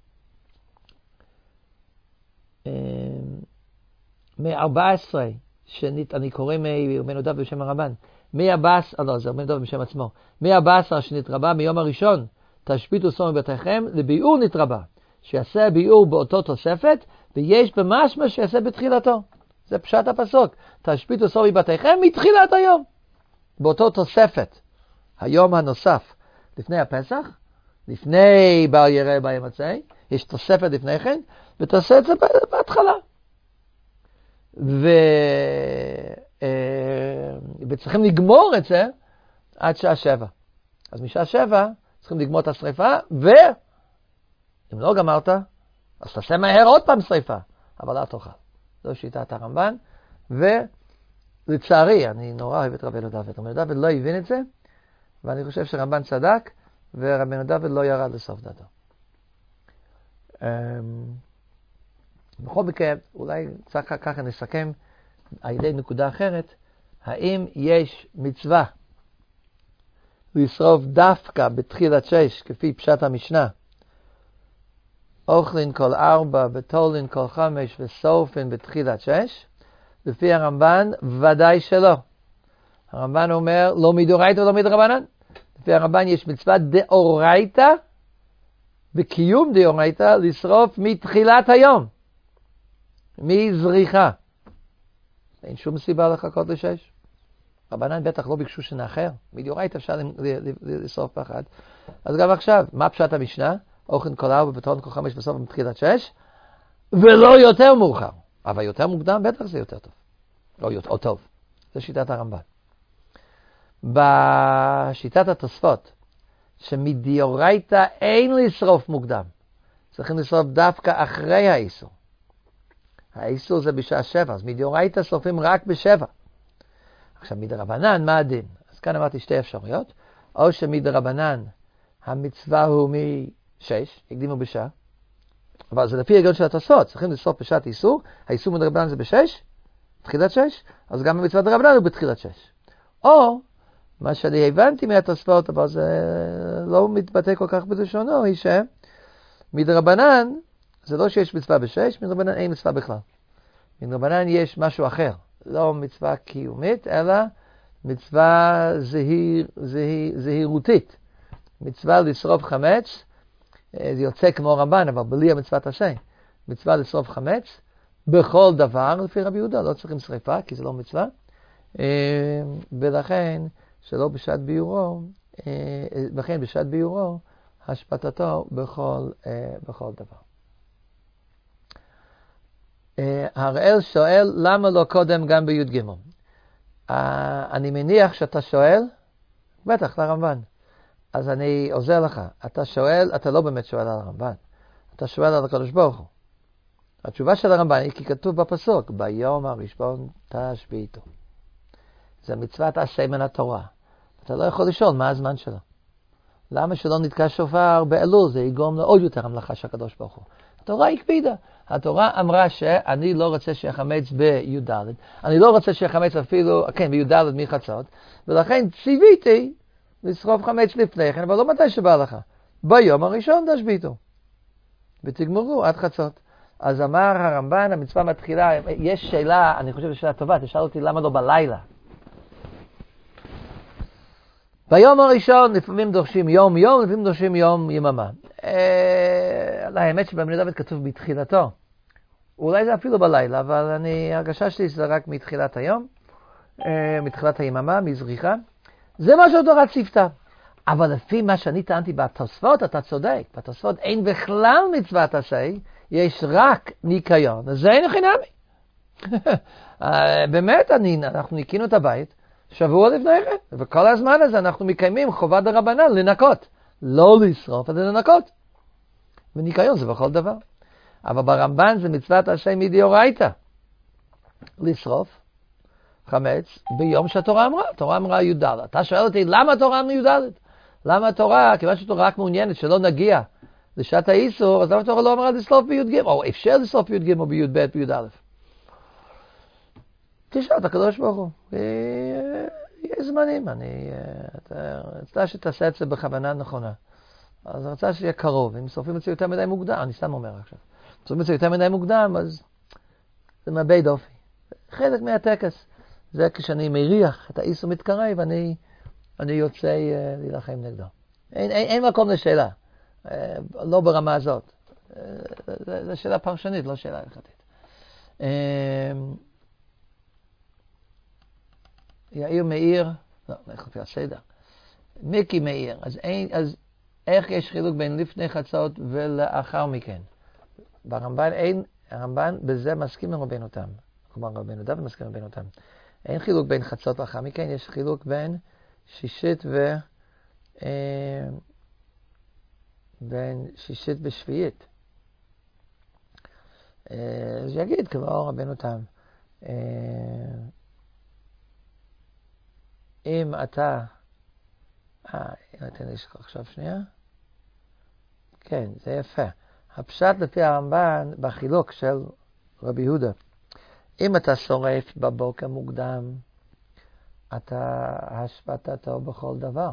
אה, מ-ארבע עשרה, שנית, אני קורא מנודע בשם הרמב"ן, מ-ארבע עשרה, לא, זה מנודע בשם עצמו, מ-ארבע עשרה שנתרבה מיום הראשון, תשביתו שאור מבתיכם, לביאור נתרבה, שיעשה ביאור באותו תוספת, ויש במשמע שיעשה בתחילתו. זה פשט הפסוק. תשביתו שאור מבתיכם מתחילת היום. באותו תוספת, היום הנוסף, לפני הפסח, לפני בר יראה בר ימצא, יש תוספת לפני כן, ותעשה את זה בהתחלה. ו... וצריכים לגמור את זה עד שעה שבע. אז משעה שבע צריכים לגמור את השריפה, ואם לא גמרת, אז תעשה מהר עוד פעם שריפה, אבל לא תאכל. זו שיטת הרמב"ן, ולצערי, אני נורא אוהב את רבנו דוד. רבנו דוד לא הבין את זה, ואני חושב שרמב"ן צדק, ורבנו דוד לא ירד לסוף דעתו. בכל מקרה, אולי צריך ככה נסכם על ידי נקודה אחרת, האם יש מצווה לשרוף דווקא בתחילת שש, כפי פשט המשנה, אוכלין כל ארבע ותולין כל חמש וסופין בתחילת שש? לפי הרמב"ן, ודאי שלא. הרמב"ן אומר, לא מדאורייתא ולא מדרבנן. לפי הרמב"ן יש מצווה דאורייתא, בקיום דאורייתא, לשרוף מתחילת היום, מזריחה. אין שום סיבה לחכות לשש. רבנן בטח לא ביקשו שנאחר. מדאורייתא אפשר לשרוף באחת. אז גם עכשיו, מה פשט המשנה? אוכן כל ארבע ופתרון כל חמש בסוף מתחילת שש, ולא יותר מאוחר. אבל יותר מוקדם בטח זה יותר טוב. או, או טוב. זה שיטת הרמב"ן. בשיטת התוספות, שמדאורייתא אין לשרוף מוקדם. צריכים לשרוף דווקא אחרי האיסור. האיסור זה בשעה שבע, אז מדאורייתא שורפים רק בשבע. עכשיו מדרבנן, מה הדין? אז כאן אמרתי שתי אפשרויות. או שמדרבנן המצווה הוא משש, הקדימו בשעה. אבל זה לפי ההיגיון של התוספות, צריכים לשרוף בשעת איסור. האיסור מדרבנן זה בשש, בתחילת שש, אז גם המצווה דרבנן הוא בתחילת שש. או, מה שאני הבנתי מהתוספות, אבל זה לא מתבטא כל כך בלשונו, היא שמדרבנן, זה לא שיש מצווה בשש, מדרבנן אין מצווה בכלל. מדרבנן יש משהו אחר, לא מצווה קיומית, אלא מצווה זהיר, זהיר, זהירותית. מצווה לשרוף חמץ, זה יוצא כמו רמב"ן, אבל בלי המצוות עשה. מצווה לשרוף חמץ, בכל דבר, לפי רבי יהודה, לא צריכים שריפה, כי זה לא מצווה. ולכן, שלא בשעת ביורו, לכן בשעת ביורו, השפטתו בכל, בכל דבר. הראל שואל, למה לא קודם גם ביוד גימל? אני מניח שאתה שואל, בטח, לרמב"ן. אז אני עוזר לך. אתה שואל, אתה לא באמת שואל על הרמב"ן. אתה שואל על הקדוש ברוך הוא. התשובה של הרמב"ן היא כי כתוב בפסוק, ביום הראשון תשביתו. זה מצוות עשה מן התורה. אתה לא יכול לשאול מה הזמן שלו. למה שלא נתקע שופר באלול? זה יגרום לעוד יותר המלאכה של הקדוש ברוך הוא. התורה הקפידה. התורה אמרה שאני לא רוצה שיחמץ בי"ד. אני לא רוצה שיחמץ אפילו, כן, בי"ד מחצות. ולכן ציוויתי לשרוף חמץ לפני כן, אבל לא מתי שבא לך. ביום הראשון תשביתו. ותגמרו עד חצות. אז אמר הרמב"ן, המצווה מתחילה, יש שאלה, אני חושב שאלה טובה, תשאל אותי למה לא בלילה. ביום הראשון לפעמים דורשים יום יום, לפעמים דורשים יום יממה. אה, האמת שבבני דוד כתוב בתחילתו. אולי זה אפילו בלילה, אבל אני, הרגשה שלי שזה רק מתחילת היום, אה, מתחילת היממה, מזריחה. זה מה שהתורה ציוותה. אבל לפי מה שאני טענתי בתוספות, אתה צודק. בתוספות אין בכלל מצוות עשה, יש רק ניקיון. אז זה אין חינמי. באמת, אני, אנחנו ניקינו את הבית שבוע לפני כן, וכל הזמן הזה אנחנו מקיימים חובה דרבנן לנקות. לא לשרוף, זה לנקות. וניקיון זה בכל דבר. אבל ברמב"ן זה מצוות עשה מדאורייתא. לשרוף חמץ ביום שהתורה אמרה. התורה אמרה י"ד. אתה שואל אותי, למה התורה אמרה י"ד? למה התורה, כיוון שהתורה רק מעוניינת שלא נגיע לשעת האיסור, אז למה התורה לא אמרה לשרוף בי"ג, או אפשר לשרוף בי"ג או בי"ב, בי"א? תשאל את הקדוש ברוך הוא. יש זמנים, אני רוצה שתעשה את זה בכוונה נכונה. אז אני רוצה שיהיה קרוב. אם שורפים את זה יותר מדי מוקדם, אני סתם אומר עכשיו. אם שורפים את זה יותר מדי מוקדם, אז זה מאבד אופי. חלק מהטקס. זה כשאני מריח את האיסור מתקרב, ואני אני יוצא להילחם נגדו. אין, אין, אין מקום לשאלה. לא ברמה הזאת. זו שאלה פרשנית, לא שאלה הלכתית. יאיר מאיר, לא, איך לפי הסדר. מיקי מאיר, אז, אין, אז איך יש חילוק בין לפני חצות ולאחר מכן? ברמב"ן אין, הרמב"ן בזה מסכים עם רבנו תם. כלומר רבנו דוד מסכים עם רבנו תם. אין חילוק בין חצות לאחר מכן, יש חילוק בין שישית ו... אה, בין שישית ושביעית. אה, אז יגיד כמו רבנו תם. אה, אם אתה... אה, נתן לי עכשיו שנייה. כן, זה יפה. הפשט לפי הרמב"ן בחילוק של רבי יהודה. אם אתה שורף בבוקר מוקדם, אתה השפטתו בכל דבר.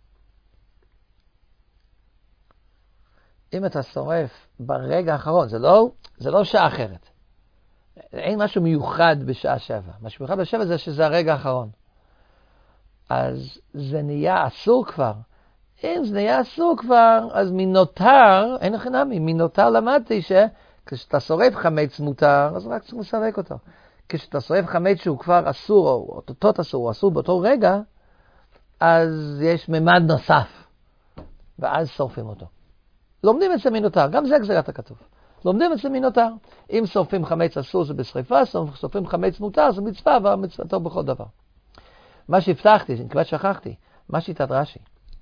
אם אתה שורף ברגע האחרון, זה לא, זה לא שעה אחרת. אין משהו מיוחד בשעה שבע. משהו מיוחד בשעה זה שזה הרגע האחרון. אז זה נהיה אסור כבר. אם זה נהיה אסור כבר, אז מנותר, אין חינמי, מנותר למדתי שכשאתה שורף חמץ מותר, אז רק צריך לסלק אותו. כשאתה שורף חמץ שהוא כבר אסור, או תות אסור, או אסור באותו רגע, אז יש ממד נוסף, ואז שורפים אותו. לומדים את זה מנותר, גם זה גזירת הכתוב. לומדים את זה מנותר. אם שורפים חמץ אסור זה בשריפה, שורפים חמץ מותר זה מצווה, ומצוותו בכל דבר. מה שהבטחתי, כמעט שכחתי, מה שיטת רש"י?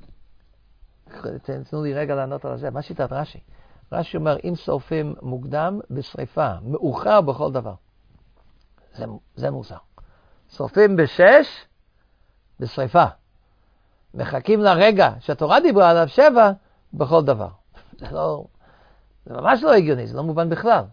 תנו לי רגע לענות על זה, מה שיטת רש"י? רש"י אומר, אם שורפים מוקדם בשריפה, מאוחר בכל דבר. זה, זה מוזר. שורפים בשש, בשריפה. מחכים לרגע שהתורה דיברה עליו שבע, בכל דבר. זה לא, זה ממש לא הגיוני, זה לא מובן בכלל.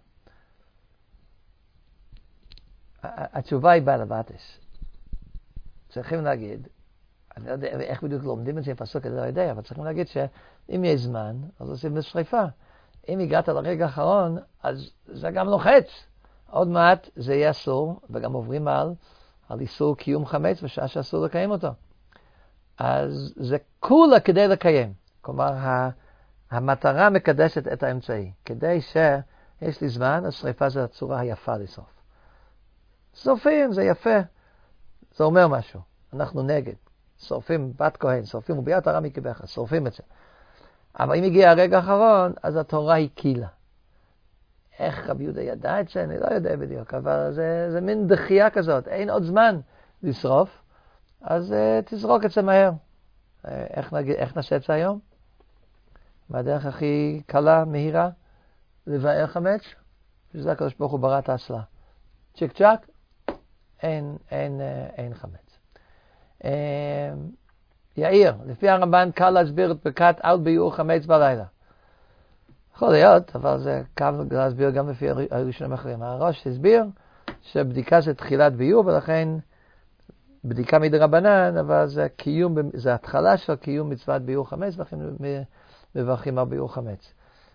התשובה היא בעל הבטש. צריכים להגיד, אני לא יודע איך בדיוק לומדים את זה עם פסוק, אני לא יודע, אבל צריכים להגיד שאם יש זמן, אז עושים בשריפה. אם הגעת לרגע האחרון, אז זה גם לוחץ. עוד מעט זה יהיה אסור, וגם עוברים על, על איסור קיום חמץ, בשעה שאסור לקיים אותו. אז זה כולה כדי לקיים. כלומר, המטרה מקדשת את האמצעי. כדי שיש לי זמן, השריפה זה הצורה היפה לסוף. שורפים, זה יפה. זה אומר משהו. אנחנו נגד. שורפים בת כהן, שורפים וביאת הרע מקבך, שורפים את זה. אבל אם הגיע הרגע האחרון, אז התורה היא קילה. איך רבי יהודה ידע את זה? אני לא יודע בדיוק, אבל זה, זה מין דחייה כזאת. אין עוד זמן לשרוף, אז uh, תזרוק את זה מהר. Uh, איך, נגיד, איך נעשה את זה היום? מה הדרך הכי קלה, מהירה, לבאר חמץ? שזה הקדוש ברוך הוא ברא את האסלה. צ'יק צ'ק, אין, אין, uh, אין חמץ. Uh, יאיר, לפי הרמב"ן קל להסביר את ברכת אל ביעור חמץ בלילה. יכול להיות, אבל זה קל להסביר גם לפי הראשונים האחרים. הראש הסביר שבדיקה זה תחילת ביעור, ולכן בדיקה מדרבנן, אבל זה קיום, זה התחלה של קיום מצוות ביעור חמץ, ולכן מברכים על ביעור חמץ.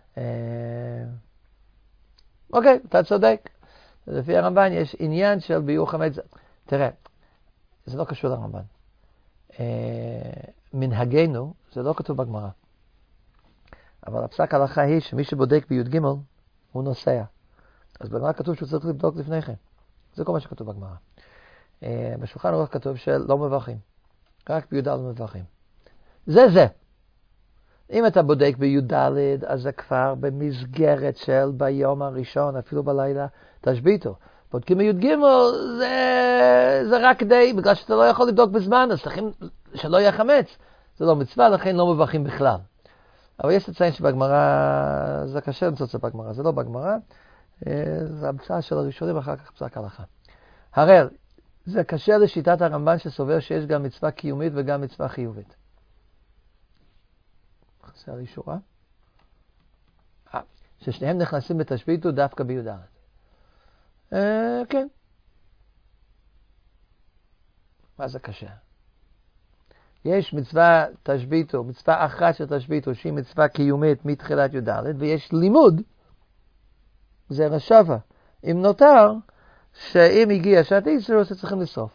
אוקיי, אתה צודק. לפי הרמב"ן יש עניין של ביעור חמץ. תראה, זה לא קשור לרמב"ן. מנהגנו, זה לא כתוב בגמרא. אבל הפסק הלכה היא שמי שבודק בי"ג הוא נוסע. אז בגמרא כתוב שהוא צריך לבדוק לפני כן. זה כל מה שכתוב בגמרא. בשולחן ערוך כתוב שלא מברכים. רק בי"ד לא מברכים. זה זה. אם אתה בודק בי"ד, אז זה כבר במסגרת של ביום הראשון, אפילו בלילה, תשביתו. בודקים בי"ג, זה, זה רק כדי, בגלל שאתה לא יכול לבדוק בזמן, אז צריכים שלא יהיה חמץ. זה לא מצווה, לכן לא מברכים בכלל. אבל יש לציין שבגמרא, זה קשה למצוא את זה בגמרא, זה לא בגמרא, זה המצאה של הראשונים, אחר כך פסק הלכה. הראל, זה קשה לשיטת הרמב"ן שסובר שיש גם מצווה קיומית וגם מצווה חיובית. חסר לי שורה. אה, ששניהם נכנסים בתשביתו דווקא בי"ד. אה, כן. מה זה קשה? יש מצווה תשביתו, מצווה אחת של תשביתו, שהיא מצווה קיומית מתחילת י"ד, ויש לימוד, זה רשבה, אם נותר, שאם הגיע שעת איסור, אז צריכים לסוף.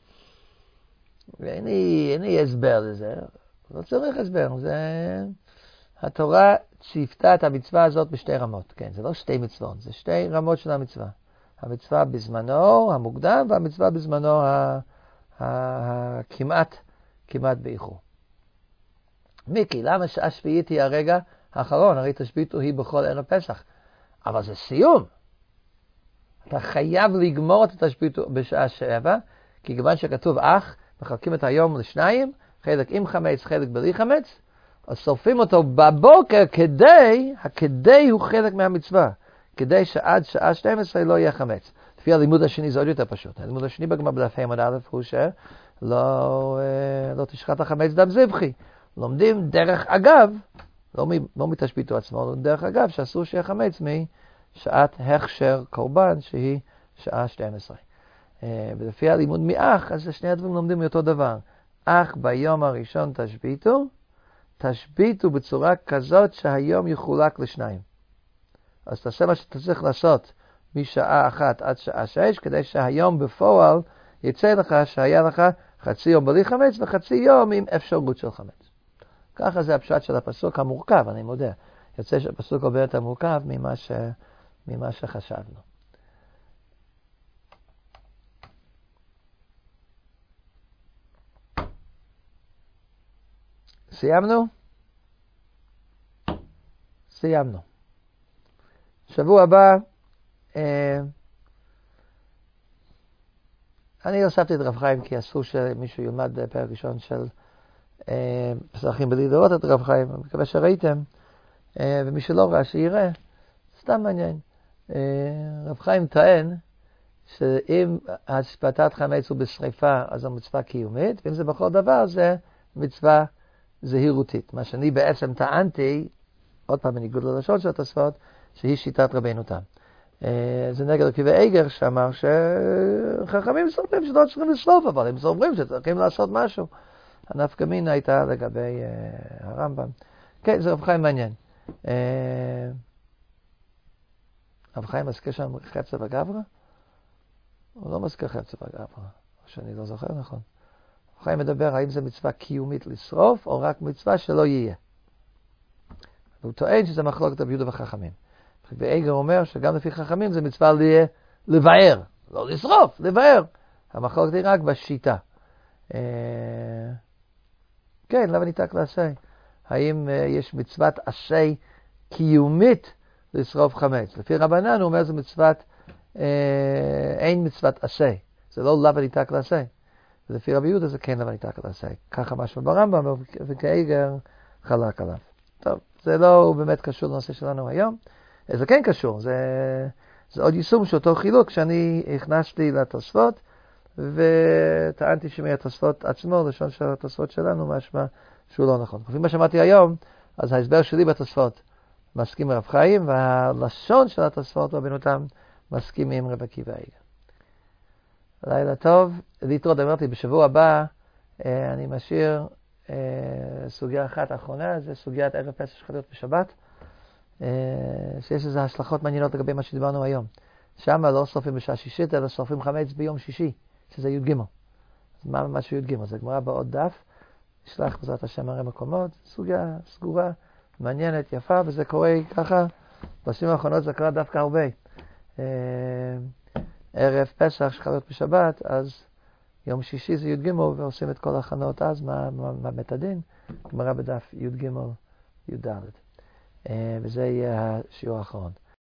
ואין לי הסבר לזה, לא צריך הסבר, זה... התורה ציפתה את המצווה הזאת בשתי רמות, כן, זה לא שתי מצוות, זה שתי רמות של המצווה. המצווה בזמנו המוקדם, והמצווה בזמנו הכמעט, כמעט באיחור. מיקי, למה שעה שביעית היא הרגע האחרון? הרי תשביתו היא בכל ערב פסח. אבל זה סיום. אתה חייב לגמור את התשביתו בשעה שבע, כי כיוון שכתוב אך, מחלקים את היום לשניים, חלק עם חמץ, חלק בלי חמץ, אז שורפים אותו בבוקר כדי, הכדי הוא חלק מהמצווה, כדי שעד שעה שתים עשרה לא יהיה חמץ. לפי הלימוד השני זה עוד יותר פשוט. הלימוד השני בגמרא בדף עמוד א' הוא שלא לא תשחט החמץ דם זבחי. לומדים דרך אגב, לא, לא מתשביתו עצמו, אלא דרך אגב שאסור שיהיה חמץ משעת הכשר קורבן שהיא שעה שתים עשרה. ולפי הלימוד מאח, אז שני הדברים לומדים מאותו דבר. אך ביום הראשון תשביתו, תשביתו בצורה כזאת שהיום יחולק לשניים. אז תעשה מה שאתה צריך לעשות משעה אחת עד שעה שש, כדי שהיום בפועל יצא לך שהיה לך חצי יום בלי חמץ וחצי יום עם אפשרות של חמץ. ככה זה הפשט של הפסוק המורכב, אני מודה. יוצא שהפסוק הרבה יותר מורכב ממה, ש... ממה שחשבנו. סיימנו? סיימנו. שבוע הבא, אה, אני הוספתי את רב חיים כי אסור שמישהו ילמד בפרק ראשון של אה, פסחים בלי לראות את רב חיים. אני מקווה שראיתם, אה, ומי שלא ראה שיראה, סתם מעניין. אה, רב חיים טוען שאם השפטת חמץ הוא בשריפה, אז זו מצווה קיומית, ואם זה בכל דבר, זה מצווה זהירותית. מה שאני בעצם טענתי, עוד פעם בניגוד ללשון של התוספות, שהיא שיטת רבינו תם. זה נגד עקיבא איגר שאמר שחכמים סוברים שלא צריכים לשרוף, אבל הם סוברים שצריכים לעשות משהו. הנפקא מינה הייתה לגבי uh, הרמב"ם. כן, זה רב חיים מעניין. Uh, רב חיים מזכיר שם חפצה וגברא? הוא לא מזכיר חפצה וגברא, או שאני לא זוכר נכון. רב חיים מדבר האם זה מצווה קיומית לשרוף, או רק מצווה שלא יהיה. הוא טוען שזה מחלוקת רבי יהודה וחכמים. ואיגר אומר שגם לפי חכמים זה מצווה לבאר, לא לשרוף, לבאר. המחלוקת היא רק בשיטה. כן, למה ניתק לעשה? האם יש מצוות עשה קיומית לשרוף חמץ? לפי רבנן הוא אומר זה מצוות, אין מצוות עשה. זה לא למה ניתק לעשה. ולפי רבי יהודה זה כן למה ניתק לעשה. ככה משהו ברמב"ם, וכאיגר חלק עליו. טוב, זה לא באמת קשור לנושא שלנו היום. זה כן קשור, זה, זה עוד יישום של אותו חילוק שאני הכנסתי לתוספות, וטענתי שמהתוספות עצמו, לשון של התוספות שלנו, משמע שהוא לא נכון. לפי מה שאמרתי היום, אז ההסבר שלי בתוספות מסכים עם רב חיים, והלשון של התוספות רבינו תם מסכים עם רב עקיבא איגר. לילה טוב, להתראות, אמרתי, בשבוע הבא אני משאיר סוגיה אחת האחרונה, זה סוגיית ערב פסח שצריך להיות בשבת, שיש איזה השלכות מעניינות לגבי מה שדיברנו היום. שם לא שורפים בשעה שישית, אלא שורפים חמץ ביום שישי, שזה י' ג'. אז מה משהו י' ג'? זה גמרא בעוד דף, נשלח בעזרת השם הרי מקומות, סוגיה סגורה, מעניינת, יפה, וזה קורה ככה, בשנים האחרונות זה קרה דווקא הרבה. ערב פסח שצריך להיות בשבת, אז יום שישי זה י' ג' ועושים את כל ההכנות אז, מה, מה, מה בית הדין? גמרא בדף י' ג' י' ד'. וזה יהיה השיעור האחרון.